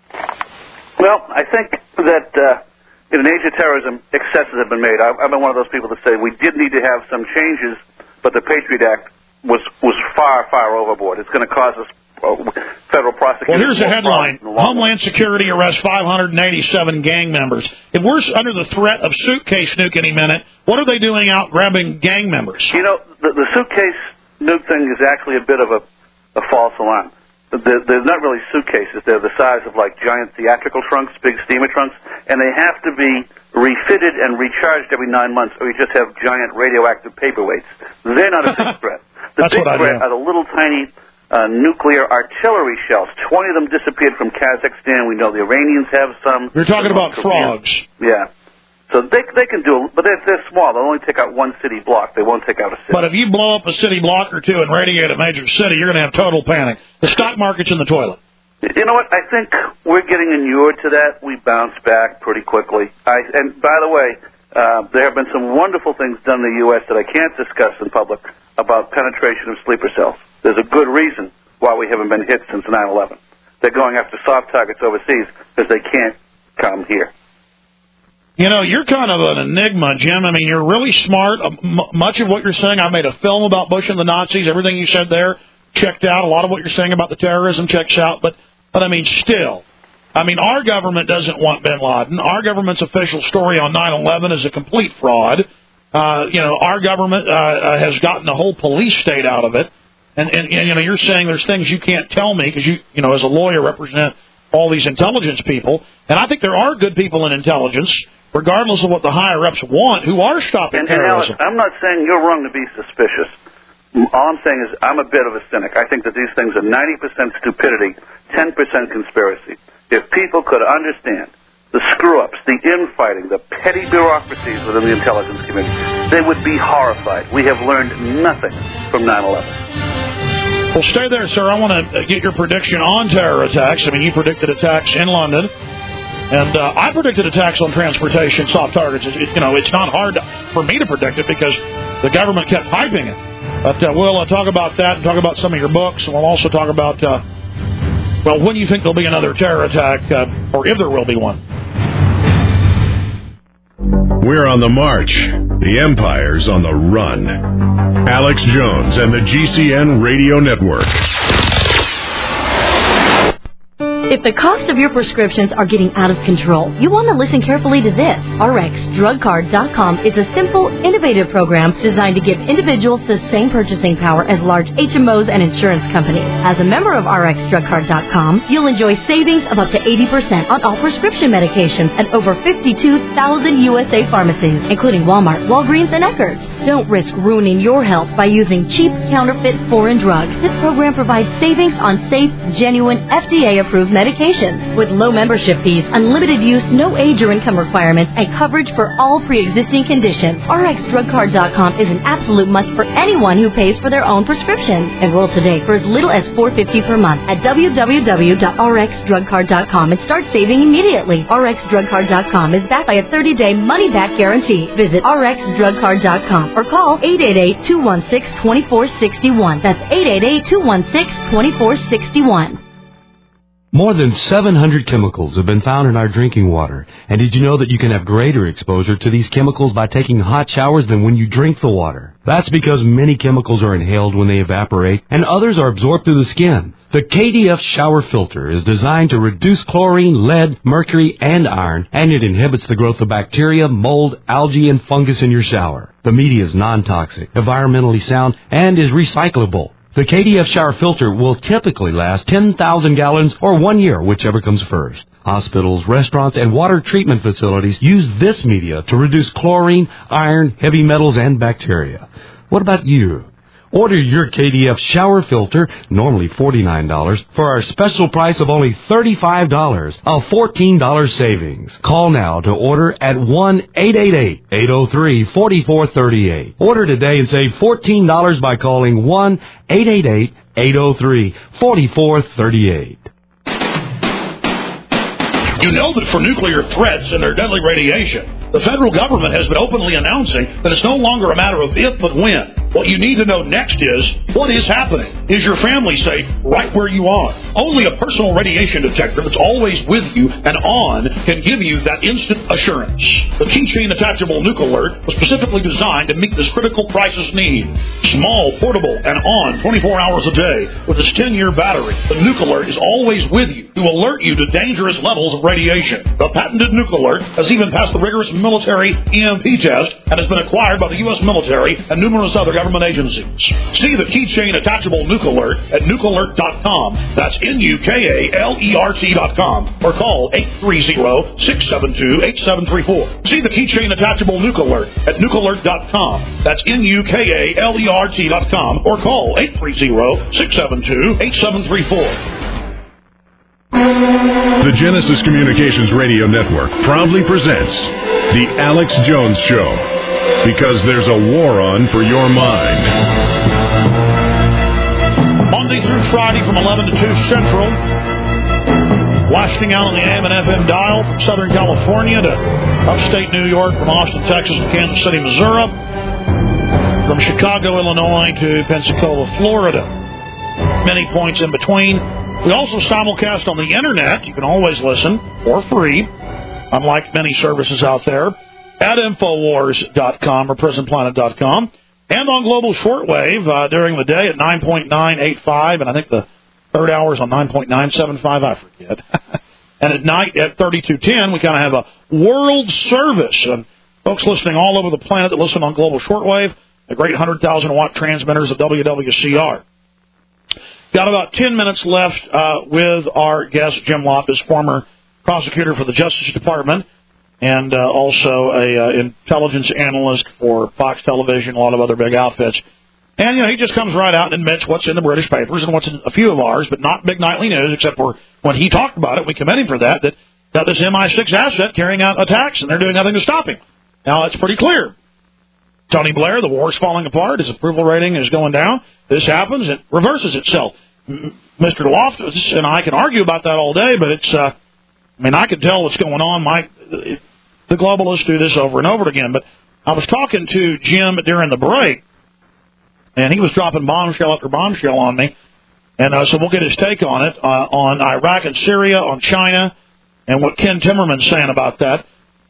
Well, I think that uh, in an age of terrorism, excesses have been made. I've, I've been one of those people that say we did need to have some changes, but the Patriot Act was, was far, far overboard. It's going to cause us uh, federal prosecutors... Well, here's a headline. Homeland Security arrests five hundred eighty-seven gang members. If we're under the threat of suitcase nuke any minute, what are they doing out grabbing gang members? You know, the, the suitcase nuke thing is actually a bit of a, a false alarm. They're, they're not really suitcases. They're the size of, like, giant theatrical trunks, big steamer trunks, and they have to be refitted and recharged every nine months, or you just have giant radioactive paperweights. They're not a big threat. The That's big what I threat do. are the little tiny uh, nuclear artillery shells. Twenty of them disappeared from Kazakhstan. We know the Iranians have some. You're talking about frogs. Yeah. So they they can do it, but they're, they're small. They'll only take out one city block. They won't take out a city. But if you blow up a city block or two and radiate a major city, you're going to have total panic. The stock market's in the toilet. You know what? I think we're getting inured to that. We bounce back pretty quickly. I, and by the way, uh, there have been some wonderful things done in the U S that I can't discuss in public about penetration of sleeper cells. There's a good reason why we haven't been hit since nine eleven. They're going after soft targets overseas because they can't come here. You know, you're kind of an enigma, Jim. I mean, you're really smart. Uh, m- much of what you're saying, I made a film about Bush and the Nazis. Everything you said there checked out. A lot of what you're saying about the terrorism checks out. But, but I mean, still, I mean, our government doesn't want bin Laden. Our government's official story on nine eleven is a complete fraud. Uh, you know, our government uh, uh, has gotten the whole police state out of it. And, and, and, you know, you're saying there's things you can't tell me because you, you know, as a lawyer represent all these intelligence people. And I think there are good people in intelligence, regardless of what the higher-ups want, who are stopping and, terrorism. And Alex, I'm not saying you're wrong to be suspicious. All I'm saying is I'm a bit of a cynic. I think that these things are ninety percent stupidity, ten percent conspiracy. If people could understand the screw-ups, the infighting, the petty bureaucracies within the intelligence community, they would be horrified. We have learned nothing from nine eleven. Well, stay there, sir. I want to get your prediction on terror attacks. I mean, you predicted attacks in London. And uh, I predicted attacks on transportation, soft targets. It, you know, it's not hard to, for me to predict it because the government kept hyping it. But uh, we'll uh, talk about that and talk about some of your books. And we'll also talk about, uh, well, when you think there'll be another terror attack, uh, or if there will be one. We're on the march, The empire's on the run. Alex Jones and the G C N Radio Network. If the cost of your prescriptions are getting out of control, you want to listen carefully to this. R X Drug Card dot com is a simple, innovative program designed to give individuals the same purchasing power as large H M Os and insurance companies. As a member of R X Drug Card dot com, you'll enjoy savings of up to eighty percent on all prescription medications at over fifty-two thousand U S A pharmacies, including Walmart, Walgreens, and Eckerd's. Don't risk ruining your health by using cheap, counterfeit, foreign drugs. This program provides savings on safe, genuine, F D A-approved medications with low membership fees, unlimited use, no age or income requirements, and coverage for all pre-existing conditions. R X Drug Card dot com is an absolute must for anyone who pays for their own prescriptions. Enroll today for as little as four dollars and fifty cents per month at w w w dot r x drug card dot com and start saving immediately. R X Drug Card dot com is backed by a thirty-day money-back guarantee. Visit R X Drug Card dot com or call eight eight eight, two one six, two four six one. That's eight eight eight, two one six, two four six one. More than seven hundred chemicals have been found in our drinking water. And did you know that you can have greater exposure to these chemicals by taking hot showers than when you drink the water? That's because many chemicals are inhaled when they evaporate, and others are absorbed through the skin. The K D F shower filter is designed to reduce chlorine, lead, mercury, and iron, and it inhibits the growth of bacteria, mold, algae, and fungus in your shower. The media is non-toxic, environmentally sound, and is recyclable. The K D F shower filter will typically last ten thousand gallons or one year, whichever comes first. Hospitals, restaurants, and water treatment facilities use this media to reduce chlorine, iron, heavy metals, and bacteria. What about you? Order your K D F shower filter, normally forty-nine dollars, for our special price of only thirty-five dollars, a fourteen dollars savings. Call now to order at one eight eight eight, eight oh three, four four three eight. Order today and save fourteen dollars by calling one eight eight eight, eight oh three, four four three eight. You know that for nuclear threats and their deadly radiation, the federal government has been openly announcing that it's no longer a matter of if, but when. What you need to know next is, what is happening? Is your family safe right where you are? Only a personal radiation detector that's always with you and on can give you that instant assurance. The Keychain Attachable Nuke Alert was specifically designed to meet this critical crisis need. Small, portable, and on twenty-four hours a day with its ten-year battery, the Nuke Alert is always with you to alert you to dangerous levels of radiation. The patented Nuke Alert has even passed the rigorous military E M P test and has been acquired by the U S military and numerous other government agencies. See the Keychain Attachable Nuke Alert at nuke alert dot com. That's N U K A L E R T dot com. Or call eight three zero, six seven two, eight seven three four. See the Keychain Attachable Nuke Alert at nuke alert dot com. That's N U K A L E R T dot com. Or call eight three zero, six seven two, eight seven three four. The Genesis Communications Radio Network proudly presents The Alex Jones Show, because there's a war on for your mind. Monday through Friday from eleven to two Central, blasting out on the A M and F M dial from Southern California to upstate New York, from Austin, Texas to Kansas City, Missouri, from Chicago, Illinois to Pensacola, Florida, many points in between. We also simulcast on the Internet. You can always listen for free, unlike many services out there, at infowars dot com or prison planet dot com, and on global shortwave uh, during the day at nine point nine eight five, and I think the third hour is on nine point nine seven five, I forget. And at night at thirty-two ten, we kind of have a world service. And folks listening all over the planet that listen on global shortwave, the great one hundred thousand watt transmitters of W W C R. Got about ten minutes left uh, with our guest, Jim Loftus, former prosecutor for the Justice Department and uh, also a uh, intelligence analyst for Fox Television, a lot of other big outfits. And, you know, he just comes right out and admits what's in the British papers and what's in a few of ours, but not big nightly news, except for when he talked about it, we commend him for that, that got this M I six asset carrying out attacks, and they're doing nothing to stop him. Now, it's pretty clear. Tony Blair, the war's falling apart, his approval rating is going down. This happens, it reverses itself. Mister Loftus and I can argue about that all day, but it's, uh, I mean, I can tell what's going on. My, the globalists do this over and over again. But I was talking to Jim during the break, and he was dropping bombshell after bombshell on me. And uh, so we'll get his take on it, uh, on Iraq and Syria, on China, and what Ken Timmerman's saying about that.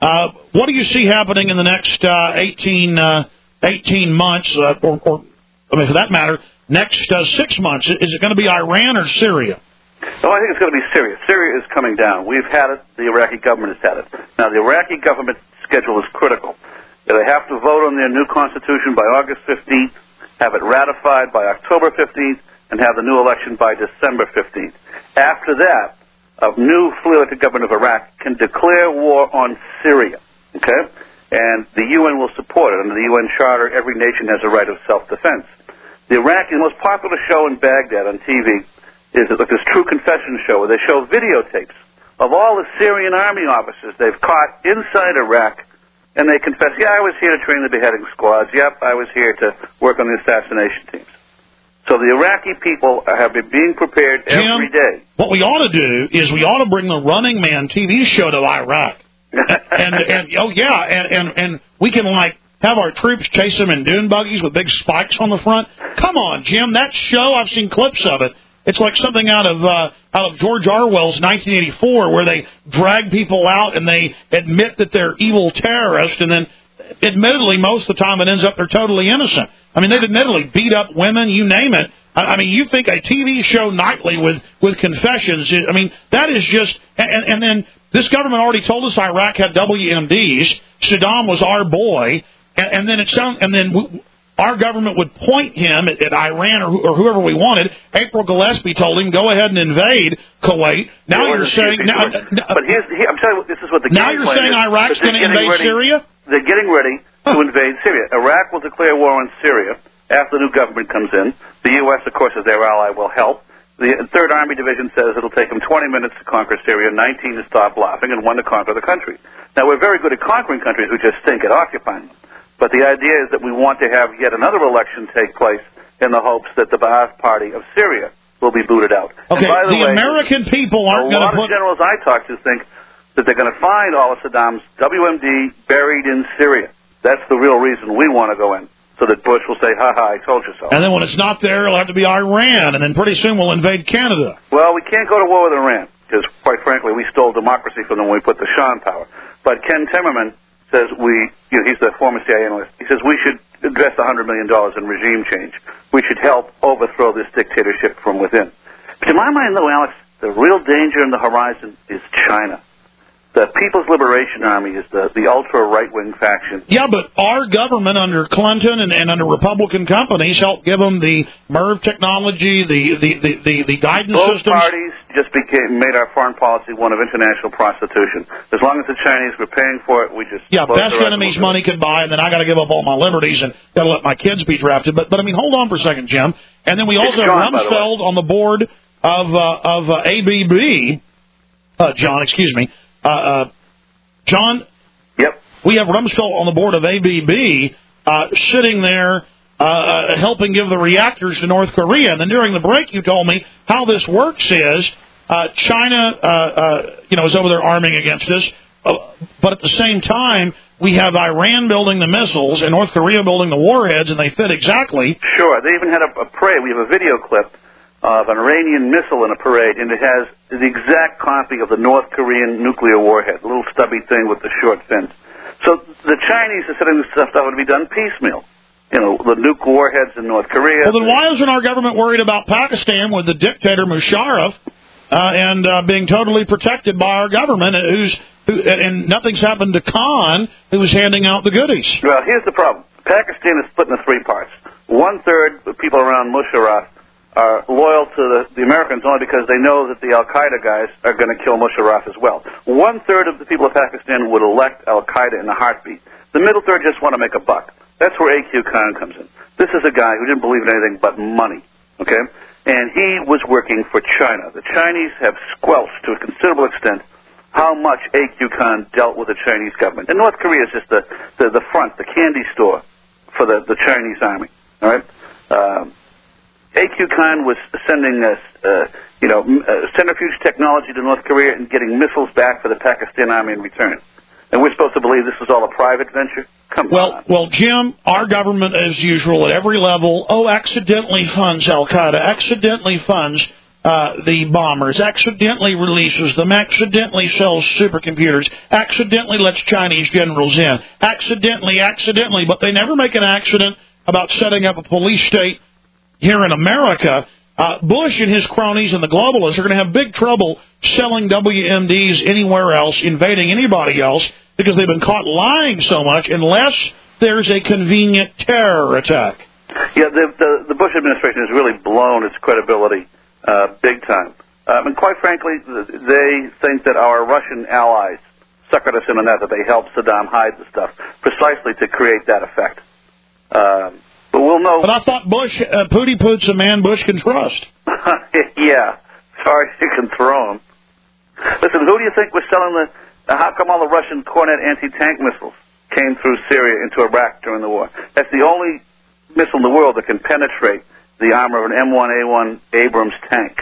Uh, what do you see happening in the next uh, eighteen, uh, eighteen months, uh, or, or, I mean, for that matter, next uh, six months? Is it going to be Iran or Syria? Oh, I think it's going to be Syria. Syria is coming down. We've had it. The Iraqi government has had it. Now, the Iraqi government schedule is critical. They have to vote on their new constitution by August fifteenth, have it ratified by October fifteenth, and have the new election by December fifteenth. After that, a new fully-elected government of Iraq can declare war on Syria, okay? And the U N will support it. Under the U N Charter, every nation has a right of self-defense. The Iraqi, the most popular show in Baghdad on T V is like this True Confession show where they show videotapes of all the Syrian army officers they've caught inside Iraq, and they confess, yeah, I was here to train the beheading squads. Yep, I was here to work on the assassination teams. So the Iraqi people have been being prepared Jim, every day. What we ought to do is we ought to bring the Running Man T V show to Iraq. and, and, oh, yeah, and, and, and we can, like, have our troops chase them in dune buggies with big spikes on the front. Come on, Jim, that show, I've seen clips of it. It's like something out of uh, out of George Orwell's nineteen eighty-four, where they drag people out and they admit that they're evil terrorists, and then, admittedly, most of the time it ends up they're totally innocent. I mean, they've admittedly beat up women, you name it. I, I mean, you think a T V show nightly with, with confessions, I mean, that is just, and, and then this government already told us Iraq had W M Ds, Saddam was our boy, and, and then it's and then we, our government would point him at, at Iran or, who, or whoever we wanted. April Gillespie told him, go ahead and invade Kuwait. Now you're saying... Now, but here's, here, I'm telling you, this is what the Now you're saying is, Iraq's going to invade ready, Syria? They're getting ready to invade Syria. Iraq will declare war on Syria after the new government comes in. The U S, of course, as their ally, will help. The third Army Division says it'll take them twenty minutes to conquer Syria, nineteen to stop laughing, and one to conquer the country. Now, we're very good at conquering countries. We just stink at occupying them. But the idea is that we want to have yet another election take place in the hopes that the Ba'ath Party of Syria will be booted out. Okay, and by the, the way, American people aren't going to put... A lot of generals I talk to think that they're going to find all of Saddam's W M D buried in Syria. That's the real reason we want to go in, so that Bush will say, ha-ha, I told you so. And then when it's not there, it'll have to be Iran, and then pretty soon we'll invade Canada. Well, we can't go to war with Iran, because, quite frankly, we stole democracy from them when we put the Shah in power. But Ken Timmerman says we, you know, he's the former C I A analyst, he says we should invest one hundred million dollars in regime change. We should help overthrow this dictatorship from within. But in my mind, though, Alex, the real danger on the horizon is China. The People's Liberation Army is the, the ultra-right-wing faction. Yeah, but our government under Clinton and, and under Republican companies helped give them the MERV technology, the the, the, the, the guidance Both systems. Both parties just became made our foreign policy one of international prostitution. As long as the Chinese were paying for it, we just... Yeah, best enemies money could buy, and then I got to give up all my liberties and got to let my kids be drafted. But, but I mean, hold on for a second, Jim. And then we also have Rumsfeld on the board of, uh, of uh, A B B, uh, John, excuse me, Uh, uh, John? Yep. We have Rumsfeld on the board of A B B uh, sitting there uh, helping give the reactors to North Korea. And then during the break you told me how this works is uh, China uh, uh, you know, is over there arming against us, uh, but at the same time we have Iran building the missiles and North Korea building the warheads, and they fit exactly. Sure. They even had a, a parade. We have a video clip of an Iranian missile in a parade, and it has the exact copy of the North Korean nuclear warhead, a little stubby thing with the short fins. So the Chinese are setting this stuff that would be done piecemeal. You know, the nuke warheads in North Korea. Well, then why isn't our government worried about Pakistan with the dictator Musharraf uh, and uh, being totally protected by our government, who's who, and nothing's happened to Khan, who was handing out the goodies? Well, here's the problem. Pakistan is split into three parts. One-third of people around Musharraf are loyal to the, the Americans only because they know that the Al-Qaeda guys are going to kill Musharraf as well. One-third of the people of Pakistan would elect Al-Qaeda in a heartbeat. The middle third just want to make a buck. That's where A Q Khan comes in. This is a guy who didn't believe in anything but money, okay? And he was working for China. The Chinese have squelched to a considerable extent how much A Q Khan dealt with the Chinese government. And North Korea is just the, the, the front, the candy store for the, the Chinese army, all right? Um, A Q Khan was sending us, uh, you know, uh, centrifuge technology to North Korea and getting missiles back for the Pakistan army in return. And we're supposed to believe this was all a private venture? Come well, on. Well, Jim, our government, as usual, at every level, oh, accidentally funds Al-Qaeda, accidentally funds uh, the bombers, accidentally releases them, accidentally sells supercomputers, accidentally lets Chinese generals in, accidentally, accidentally, but they never make an accident about setting up a police state here in America. Uh, Bush and his cronies and the globalists are going to have big trouble selling W M Ds anywhere else, invading anybody else, because they've been caught lying so much, unless there's a convenient terror attack. Yeah, the, the, the Bush administration has really blown its credibility uh, big time. Um, and quite frankly, they think that our Russian allies suckered us in on that, that they helped Saddam hide the stuff, precisely to create that effect. Um, but we'll know. But I thought Bush, uh, Pooty Poot's a man Bush can trust. Yeah, sorry you can throw him. Listen, who do you think was selling the, uh, how come all the Russian Kornet anti-tank missiles came through Syria into Iraq during the war? That's the only missile in the world that can penetrate the armor of an M one A one Abrams tank.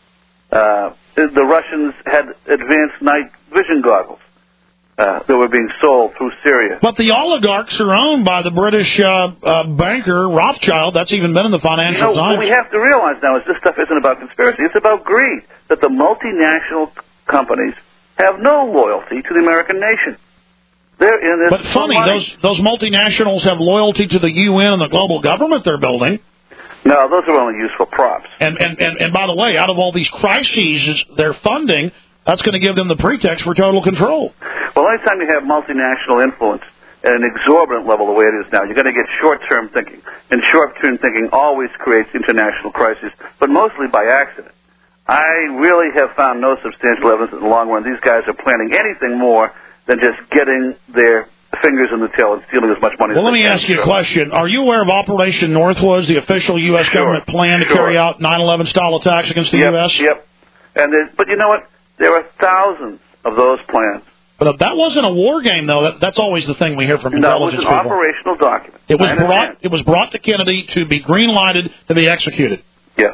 Uh, the Russians had advanced night vision goggles uh, that were being sold through Syria. But the oligarchs are owned by the British uh, uh, banker Rothschild. That's even been in the Financial you know, Times. What we have to realize now is this stuff isn't about conspiracy. It's about greed, that the multinational companies have no loyalty to the American nation. They're in this. But funny, those those multinationals have loyalty to the U N and the global government they're building. No, those are only useful props. And and, and, and by the way, out of all these crises they're funding, that's going to give them the pretext for total control. Well, anytime you have multinational influence at an exorbitant level the way it is now, you're going to get short-term thinking. And short-term thinking always creates international crises, but mostly by accident. I really have found no substantial evidence in the long run these guys are planning anything more than just getting their fingers in the till and stealing as much money well, as they can. Well, let me ask you a question. Are you aware of Operation Northwoods, the official U S sure. government plan to sure. carry out nine eleven style attacks against the yep, U S? Yep. And there, but you know what? There are thousands of those plans. But that wasn't a war game, though. That, that's always the thing we hear from intelligence people. No, it was an operational document. It was brought. It was brought to Kennedy to be green-lighted to be executed. Yeah.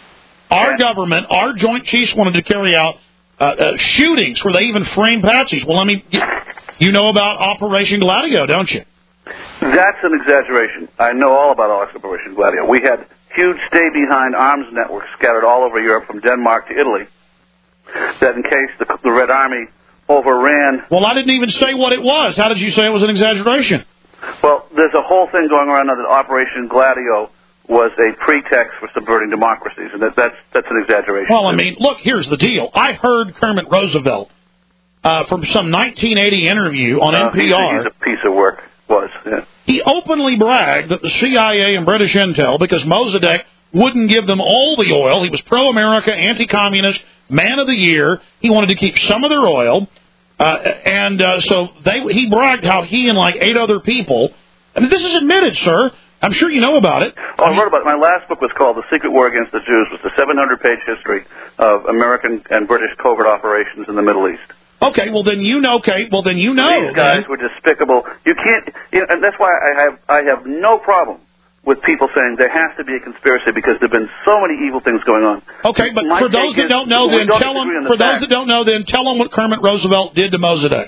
Our government, our Joint Chiefs wanted to carry out uh, uh, shootings where they even framed patsies. Well, let me. Get, you know about Operation Gladio, don't you? That's an exaggeration. I know all about Operation Gladio. We had huge stay-behind arms networks scattered all over Europe, from Denmark to Italy, that in case the, the Red Army overran... Well, I didn't even say what it was. How did you say it was an exaggeration? Well, there's a whole thing going around now that Operation Gladio was a pretext for subverting democracies, and that, that's that's an exaggeration. Well, I mean, look, here's the deal. I heard Kermit Roosevelt uh, from some nineteen eighty interview on uh, N P R. He's a, he's a piece of work, was. Yeah. He openly bragged that the C I A and British intel, because Mossadegh wouldn't give them all the oil, he was pro-America, anti-communist, man of the year. He wanted to keep some of their oil, uh, and uh, so they he bragged how he and like eight other people. I mean, this is admitted, sir. I'm sure you know about it. Oh, I wrote about it. My last book was called The Secret War Against the Jews. It was the seven hundred page history of American and British covert operations in the Middle East. Okay, well then you know. Okay, well then you know. These guys then. were despicable. You can't, you know, and that's why I have I have no problem with people saying there has to be a conspiracy because there've been so many evil things going on. Okay, but My for those that is, don't know, then don't tell them. the For fact. those that don't know, then tell them what Kermit Roosevelt did to Mossadegh.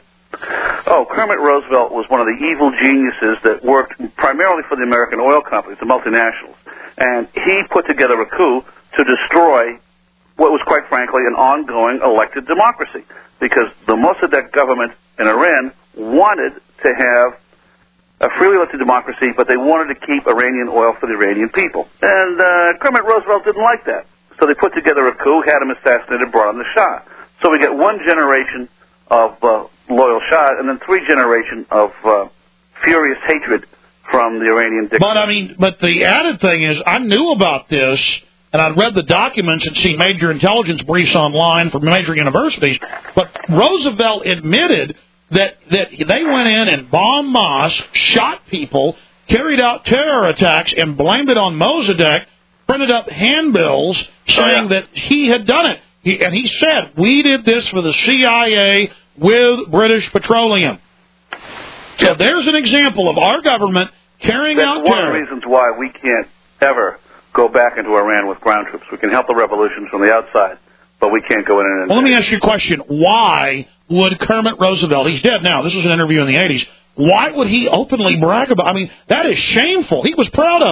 Oh, Kermit Roosevelt was one of the evil geniuses that worked primarily for the American oil companies, the multinationals. And he put together a coup to destroy what was, quite frankly, an ongoing elected democracy. Because the Mossadegh government in Iran wanted to have a freely elected democracy, but they wanted to keep Iranian oil for the Iranian people. And uh, Kermit Roosevelt didn't like that. So they put together a coup, had him assassinated, brought in the Shah. So we get one generation of uh, loyal Shah, and then three generations of uh, furious hatred from the Iranian dictator. But I mean, but the added thing is, I knew about this, and I'd read the documents and seen major intelligence briefs online from major universities. But Roosevelt admitted that that they went in and bombed mosques, shot people, carried out terror attacks, and blamed it on Mossadegh. Printed up handbills saying oh, yeah. that he had done it. He, and he said, we did this for the C I A with British Petroleum. So there's an example of our government carrying That's out one terror. of the reasons why we can't ever go back into Iran with ground troops. We can help the revolution from the outside, but we can't go in and... Well, let me ask you a question. Why would Kermit Roosevelt, he's dead now, this was an interview in the eighties, why would he openly brag about, I mean, that is shameful. He was proud of it.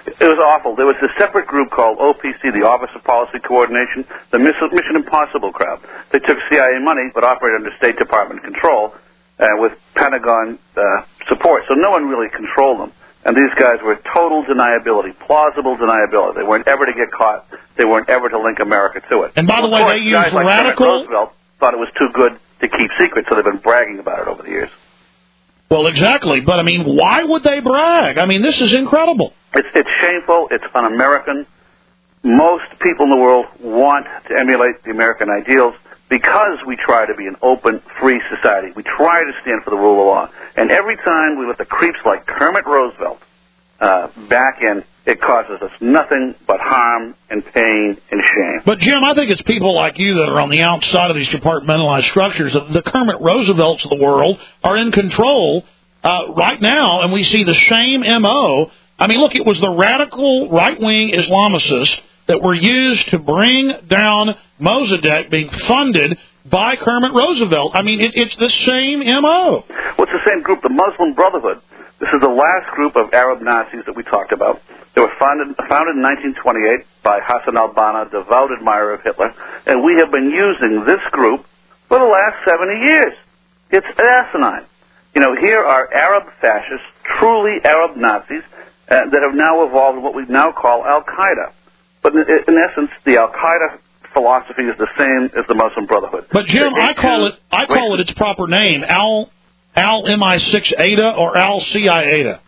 It was awful. There was a separate group called O P C, the Office of Policy Coordination, the Mission Impossible crowd. They took C I A money but operated under State Department control uh, with Pentagon uh, support. So no one really controlled them. And these guys were total deniability, plausible deniability. They weren't ever to get caught. They weren't ever to link America to it. And by the of way, course, they use guys like radical... Kermit Roosevelt thought it was too good to keep secret, so they've been bragging about it over the years. Well, exactly. But, I mean, why would they brag? I mean, this is incredible. It's, it's shameful. It's un-American. Most people in the world want to emulate the American ideals because we try to be an open, free society. We try to stand for the rule of law. And every time we let the creeps like Kermit Roosevelt uh, back in, it causes us nothing but harm and pain and shame. But, Jim, I think it's people like you that are on the outside of these compartmentalized structures. The Kermit Roosevelts of the world are in control uh, right now, and we see the same M O. I mean, look, it was the radical right-wing Islamicists that were used to bring down Mossadegh being funded by Kermit Roosevelt. I mean, it, it's the same M O. Well, it's the same group, the Muslim Brotherhood. This is the last group of Arab Nazis that we talked about. They were founded, founded in nineteen twenty-eight by Hassan al-Banna, devout admirer of Hitler, and we have been using this group for the last seventy years. It's asinine. You know, here are Arab fascists, truly Arab Nazis, uh, that have now evolved in what we now call Al-Qaeda. But in, in essence, the Al-Qaeda philosophy is the same as the Muslim Brotherhood. But Jim, I call it I call it its proper name, Al Al M I six Eta or Al C I Eta.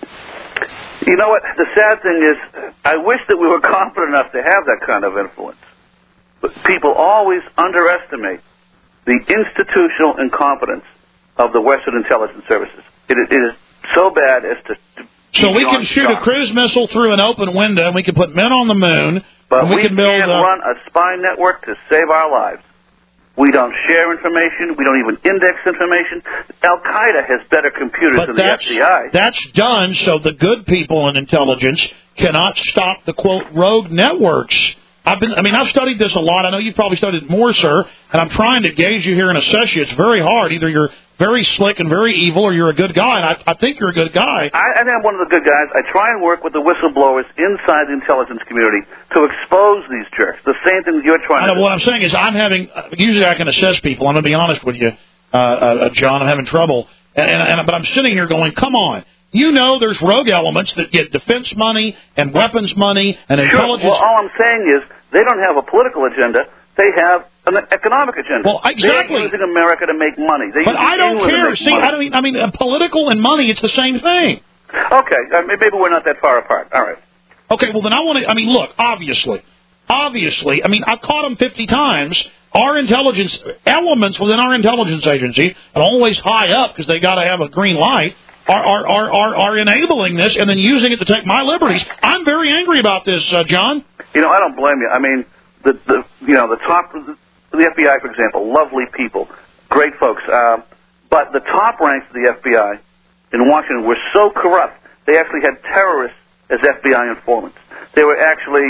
You know what? The sad thing is, I wish that we were confident enough to have that kind of influence. But people always underestimate the institutional incompetence of the Western intelligence services. It, it is so bad as to. to so we can shoot shock. a cruise missile through an open window, and we can put men on the moon, but and we, we can build can't a, run a spy network to save our lives. We don't share information. We don't even index information. Al-Qaeda has better computers but than the F B I. That's done so the good people in intelligence cannot stop the, quote, rogue networks. I've been, I mean, I've studied this a lot. I know you've probably studied it more, sir, and I'm trying to gauge you here and assess you. It's very hard. Either you're very slick and very evil, or you're a good guy, and I, I think you're a good guy. I, I think I'm one of the good guys. I try and work with the whistleblowers inside the intelligence community to expose these jerks. The same thing you're trying I know, to do. What I'm saying is I'm having, usually I can assess people. I'm going to be honest with you, uh, uh, John. I'm having trouble. And, and, and, but I'm sitting here going, come on. You know there's rogue elements that get defense money and weapons money and sure. intelligence. Well, all I'm saying is they don't have a political agenda. They have an economic agenda. Well, exactly. They're using America to make money. They but I don't care. See, money. I mean, I mean, uh, political and money, it's the same thing. Okay, uh, maybe we're not that far apart. All right. Okay, well, then I want to, I mean, look, obviously, obviously, I mean, I've caught them fifty times. Our intelligence, elements within our intelligence agency, and always high up because they got to have a green light, are, are, are, are, are enabling this and then using it to take my liberties. I'm very angry about this, uh, John. You know, I don't blame you. I mean, the, the you know, the top, the F B I, for example, lovely people, great folks, uh, but the top ranks of the F B I in Washington were so corrupt, they actually had terrorists as F B I informants. They were actually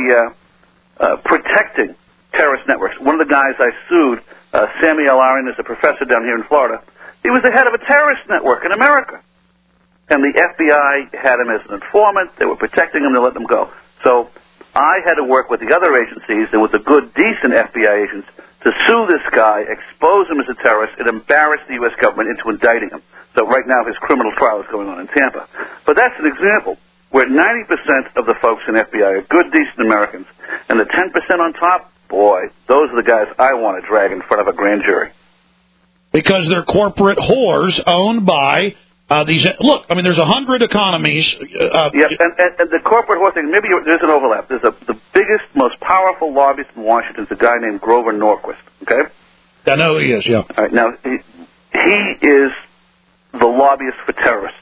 uh, uh, protecting terrorist networks. One of the guys I sued, uh, Sammy El-Arian, is a professor down here in Florida. He was the head of a terrorist network in America. And the F B I had him as an informant. They were protecting him to let them go. So I had to work with the other agencies and with the good, decent F B I agents to sue this guy, expose him as a terrorist, and embarrass the U S government into indicting him. So right now his criminal trial is going on in Tampa. But that's an example where ninety percent of the folks in F B I are good, decent Americans, and the ten percent on top, boy, those are the guys I want to drag in front of a grand jury. Because they're corporate whores owned by uh, these. Look, I mean, there's a hundred economies. Uh, yep, and, and, and the corporate whore thing, maybe there's an overlap. There's a, the biggest, most powerful lobbyist in Washington is a guy named Grover Norquist, okay? I know he is, yeah. All right, now, he, he is the lobbyist for terrorists.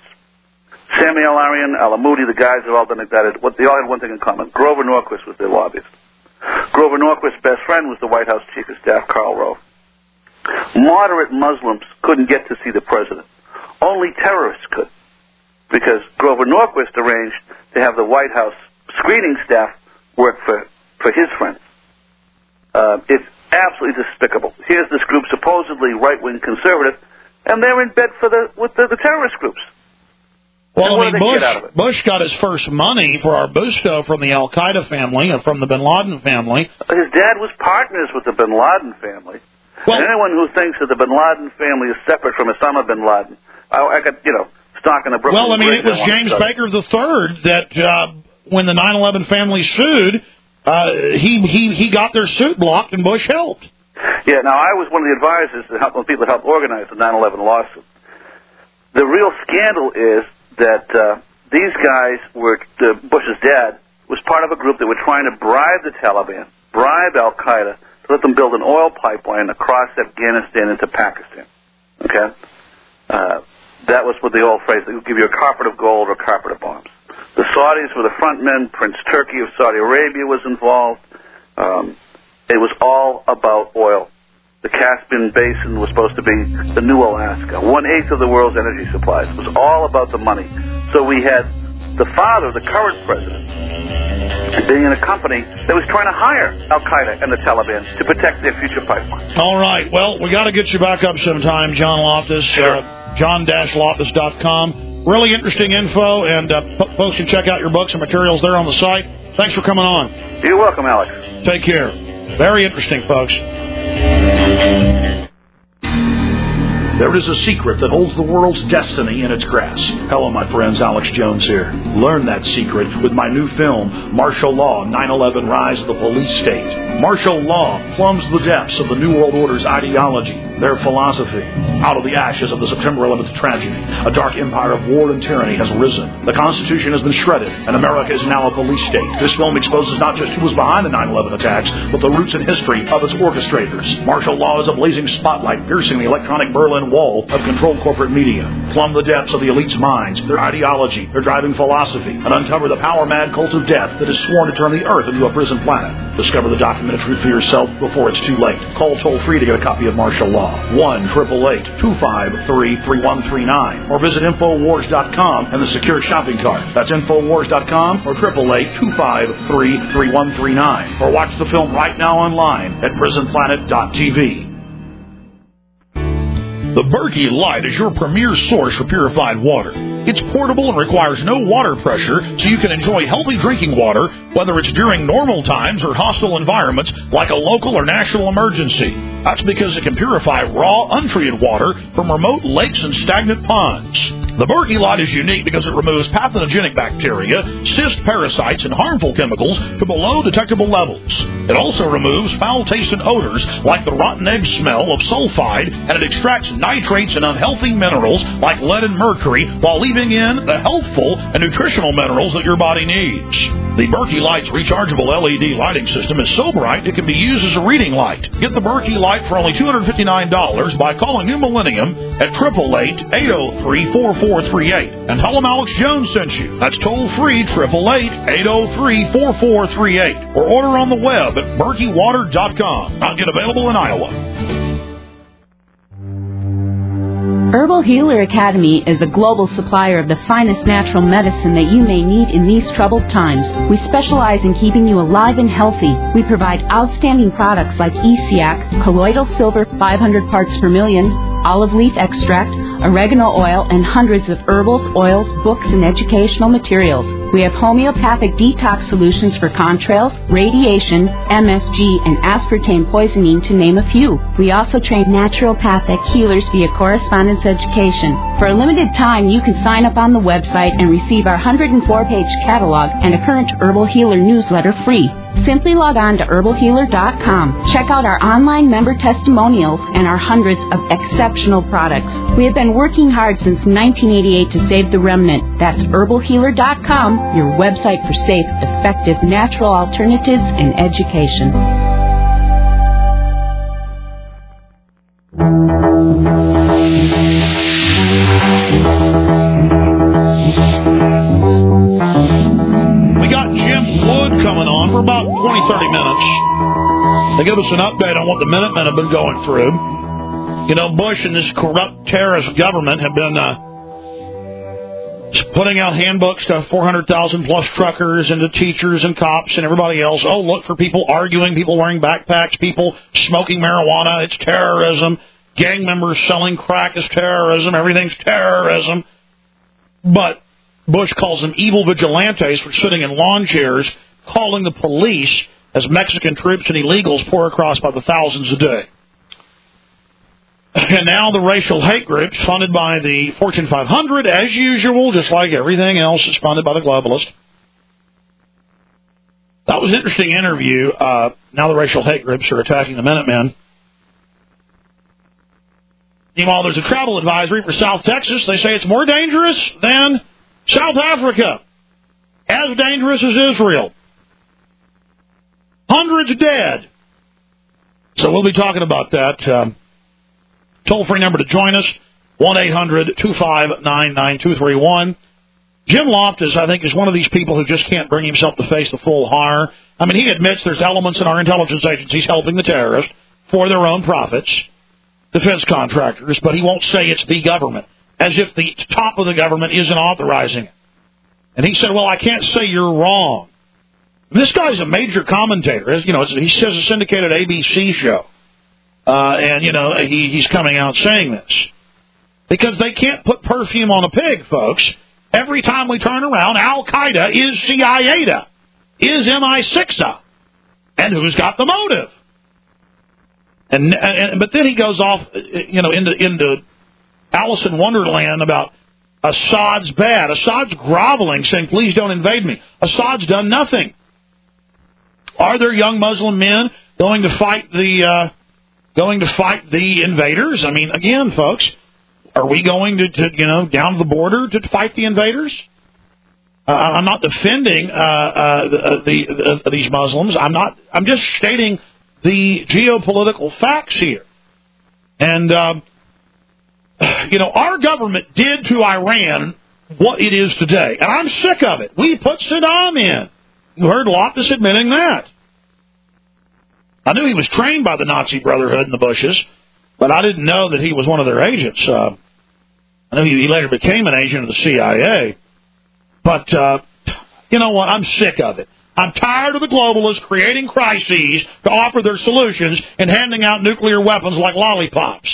Sammy El-Arian, Al-Amoudi, the guys have all been indicted. What, they all had one thing in common. Grover Norquist was their lobbyist. Grover Norquist's best friend was the White House Chief of Staff, Karl Rove. Moderate Muslims couldn't get to see the president. Only terrorists could, because Grover Norquist arranged to have the White House screening staff work for, for his friends. Uh, it's absolutely despicable. Here's this group, supposedly right-wing conservative, and they're in bed for the with the, the terrorist groups. Well, what I mean, did they Bush, get out of it? Bush got his first money for Arbusto from the Al-Qaeda family, and from the Bin Laden family. His dad was partners with the Bin Laden family. Well, and anyone who thinks that the Bin Laden family is separate from Osama Bin Laden, I, I got, you know, stock in the Brooklyn Well, I mean, Bridge, it was I want to James study. Baker the Third that, uh, when the nine eleven family sued, uh, he, he, he got their suit blocked, and Bush helped. Yeah, now I was one of the advisors that helped, when people helped organize the nine eleven lawsuit. The real scandal is that uh, these guys were, uh, Bush's dad, was part of a group that were trying to bribe the Taliban, bribe Al-Qaeda, to let them build an oil pipeline across Afghanistan into Pakistan. Okay? Uh, that was with the old phrase, they would give you a carpet of gold or a carpet of bombs. The Saudis were the front men. Prince Turki of Saudi Arabia was involved. Um, it was all about oil. The Caspian Basin was supposed to be the new Alaska. One-eighth of the world's energy supplies. It was all about the money. So we had the father, the current president, being in a company that was trying to hire Al-Qaeda and the Taliban to protect their future pipeline. All right. Well, we got to get you back up sometime, John Loftus. Sure. Uh, john dash loftus dot com. Really interesting info, and uh, p- folks can check out your books and materials there on the site. Thanks for coming on. You're welcome, Alex. Take care. Very interesting, folks. There is a secret that holds the world's destiny in its grasp. Hello, my friends. Alex Jones here. Learn that secret with my new film, Martial Law, nine eleven Rise of the Police State. Martial law plumbs the depths of the New World Order's ideology, their philosophy. Out of the ashes of the September eleventh tragedy, a dark empire of war and tyranny has risen. The Constitution has been shredded, and America is now a police state. This film exposes not just who was behind the nine eleven attacks, but the roots and history of its orchestrators. Martial law is a blazing spotlight piercing the electronic Berlin Wall of controlled corporate media. Plumb the depths of the elite's minds, their ideology, their driving philosophy, and uncover the power-mad cult of death that is sworn to turn the Earth into a prison planet. Discover the documented truth for yourself before it's too late. Call toll-free to get a copy of Martial Law. one eight eight eight, two five three, three one three nine. Or visit Infowars dot com and the secure shopping cart. That's Infowars dot com or eight eight eight, two five three, three one three nine. Or watch the film right now online at prison planet dot t v. The Berkey Light is your premier source for purified water. It's portable and requires no water pressure, so you can enjoy healthy drinking water, whether it's during normal times or hostile environments like a local or national emergency. That's because it can purify raw, untreated water from remote lakes and stagnant ponds. The Berkey Light is unique because it removes pathogenic bacteria, cyst parasites, and harmful chemicals to below detectable levels. It also removes foul-tasting odors like the rotten egg smell of sulfide, and it extracts nitrates and unhealthy minerals like lead and mercury while leaving in the healthful and nutritional minerals that your body needs. The Berkey Light's rechargeable L E D lighting system is so bright it can be used as a reading light. Get the Berkey Light for only two hundred fifty-nine dollars by calling New Millennium at eight eight eight, eight oh three, four four three eight. And tell them Alex Jones sent you. That's toll-free, eight eight eight, eight oh three, four four three eight. Or order on the web at berkey water dot com. Not yet available in Iowa. Herbal Healer Academy is a global supplier of the finest natural medicine that you may need in these troubled times. We specialize in keeping you alive and healthy. We provide outstanding products like E C A C, colloidal silver five hundred parts per million, olive leaf extract, oregano oil, and hundreds of herbals, oils, books, and educational materials. We have homeopathic detox solutions for contrails, radiation, M S G, and aspartame poisoning, to name a few. We also train naturopathic healers via correspondence education. For a limited time, you can sign up on the website and receive our one hundred four page catalog and a current Herbal Healer newsletter free. Simply log on to herbal healer dot com. Check out our online member testimonials and our hundreds of exceptional products. We have been working hard since nineteen eighty-eight to save the remnant. That's herbal healer dot com, your website for safe, effective, natural alternatives and education. We got Jim Wood coming on for about twenty, thirty minutes to give us an update on what the Minutemen have been going through. You know, Bush and this corrupt terrorist government have been uh, putting out handbooks to four hundred thousand plus truckers and to teachers and cops and everybody else. Oh, look for people arguing, people wearing backpacks, people smoking marijuana. It's terrorism. Gang members selling crack is terrorism. Everything's terrorism. But Bush calls them evil vigilantes for sitting in lawn chairs, calling the police as Mexican troops and illegals pour across by the thousands a day. And now the racial hate groups funded by the Fortune five hundred, as usual, just like everything else is funded by the globalists. That was an interesting interview. Uh, now the racial hate groups are attacking the Minutemen. Meanwhile, there's a travel advisory for South Texas. They say it's more dangerous than South Africa. As dangerous as Israel. Hundreds dead. So we'll be talking about that. Um, toll-free number to join us, one eight hundred two five nine nine two three one. Jim Loftus, I think, is one of these people who just can't bring himself to face the full horror. I mean, he admits there's elements in our intelligence agencies helping the terrorists for their own profits, defense contractors, but he won't say it's the government, as if the top of the government isn't authorizing it. And he said, well, I can't say you're wrong. This guy's a major commentator. You know, he says a syndicated A B C show. Uh, and, you know, he, he's coming out saying this. Because they can't put perfume on a pig, folks. Every time we turn around, Al-Qaeda is C I A-da, is M I six-a. And who's got the motive? And, and But then he goes off, you know, into, into Alice in Wonderland about Assad's bad. Assad's groveling, saying, please don't invade me. Assad's done nothing. Are there young Muslim men going to fight the uh, going to fight the invaders? I mean, again, folks, are we going to, to you know, down to the border to fight the invaders? Uh, I'm not defending uh, uh, the, the, uh, these Muslims. I'm not. I'm just stating the geopolitical facts here. And um, you know, our government did to Iran what it is today, and I'm sick of it. We put Saddam in. You heard Loftus admitting that. I knew he was trained by the Nazi Brotherhood and the Bushes, but I didn't know that he was one of their agents. Uh, I know he later became an agent of the C I A. But, uh, you know what? I'm sick of it. I'm tired of the globalists creating crises to offer their solutions and handing out nuclear weapons like lollipops.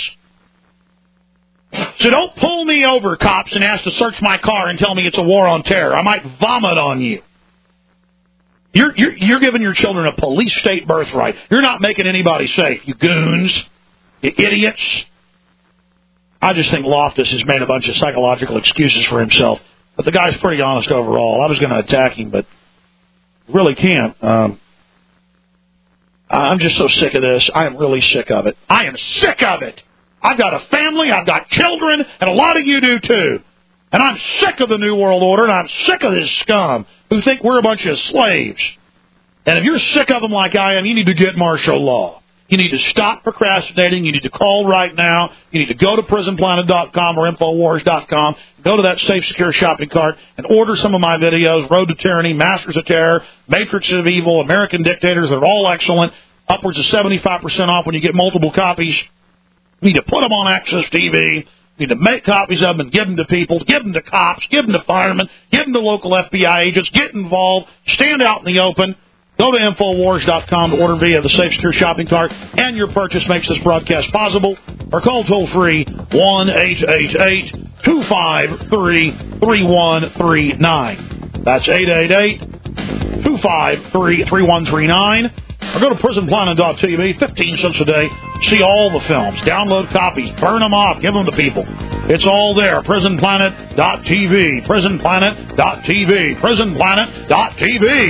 So don't pull me over, cops, and ask to search my car and tell me it's a war on terror. I might vomit on you. You're, you're, you're giving your children a police state birthright. You're not making anybody safe, you goons, you idiots. I just think Loftus has made a bunch of psychological excuses for himself. But the guy's pretty honest overall. I was going to attack him, but really can't. Um, I'm just so sick of this. I am really sick of it. I am sick of it. I've got a family, I've got children, and a lot of you do too. And I'm sick of the New World Order, and I'm sick of this scum who think we're a bunch of slaves. And if you're sick of them like I am, you need to get martial law. You need to stop procrastinating. You need to call right now. You need to go to prison planet dot com or infowars dot com, go to that safe, secure shopping cart, and order some of my videos, Road to Tyranny, Masters of Terror, Matrix of Evil, American Dictators. They're all excellent. Upwards of seventy-five percent off when you get multiple copies. You need to put them on Access T V. You need to make copies of them and give them to people, give them to cops, give them to firemen, give them to local F B I agents. Get involved. Stand out in the open. Go to infowars dot com to order via the Safe Secure Shopping Cart, and your purchase makes this broadcast possible. Or call toll-free one eight eight eight two five three three one three nine. That's eight eight eight two five three three one three nine. Or go to prison planet dot T V, fifteen cents a day. See all the films. Download copies. Burn them off. Give them to people. It's all there. prison planet dot T V. prison planet dot T V. prison planet dot T V.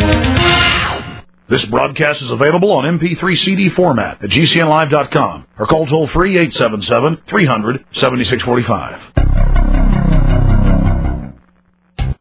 This broadcast is available on M P three C D format at G C N live dot com or call toll-free eight seven seven three hundred seventy-six forty-five.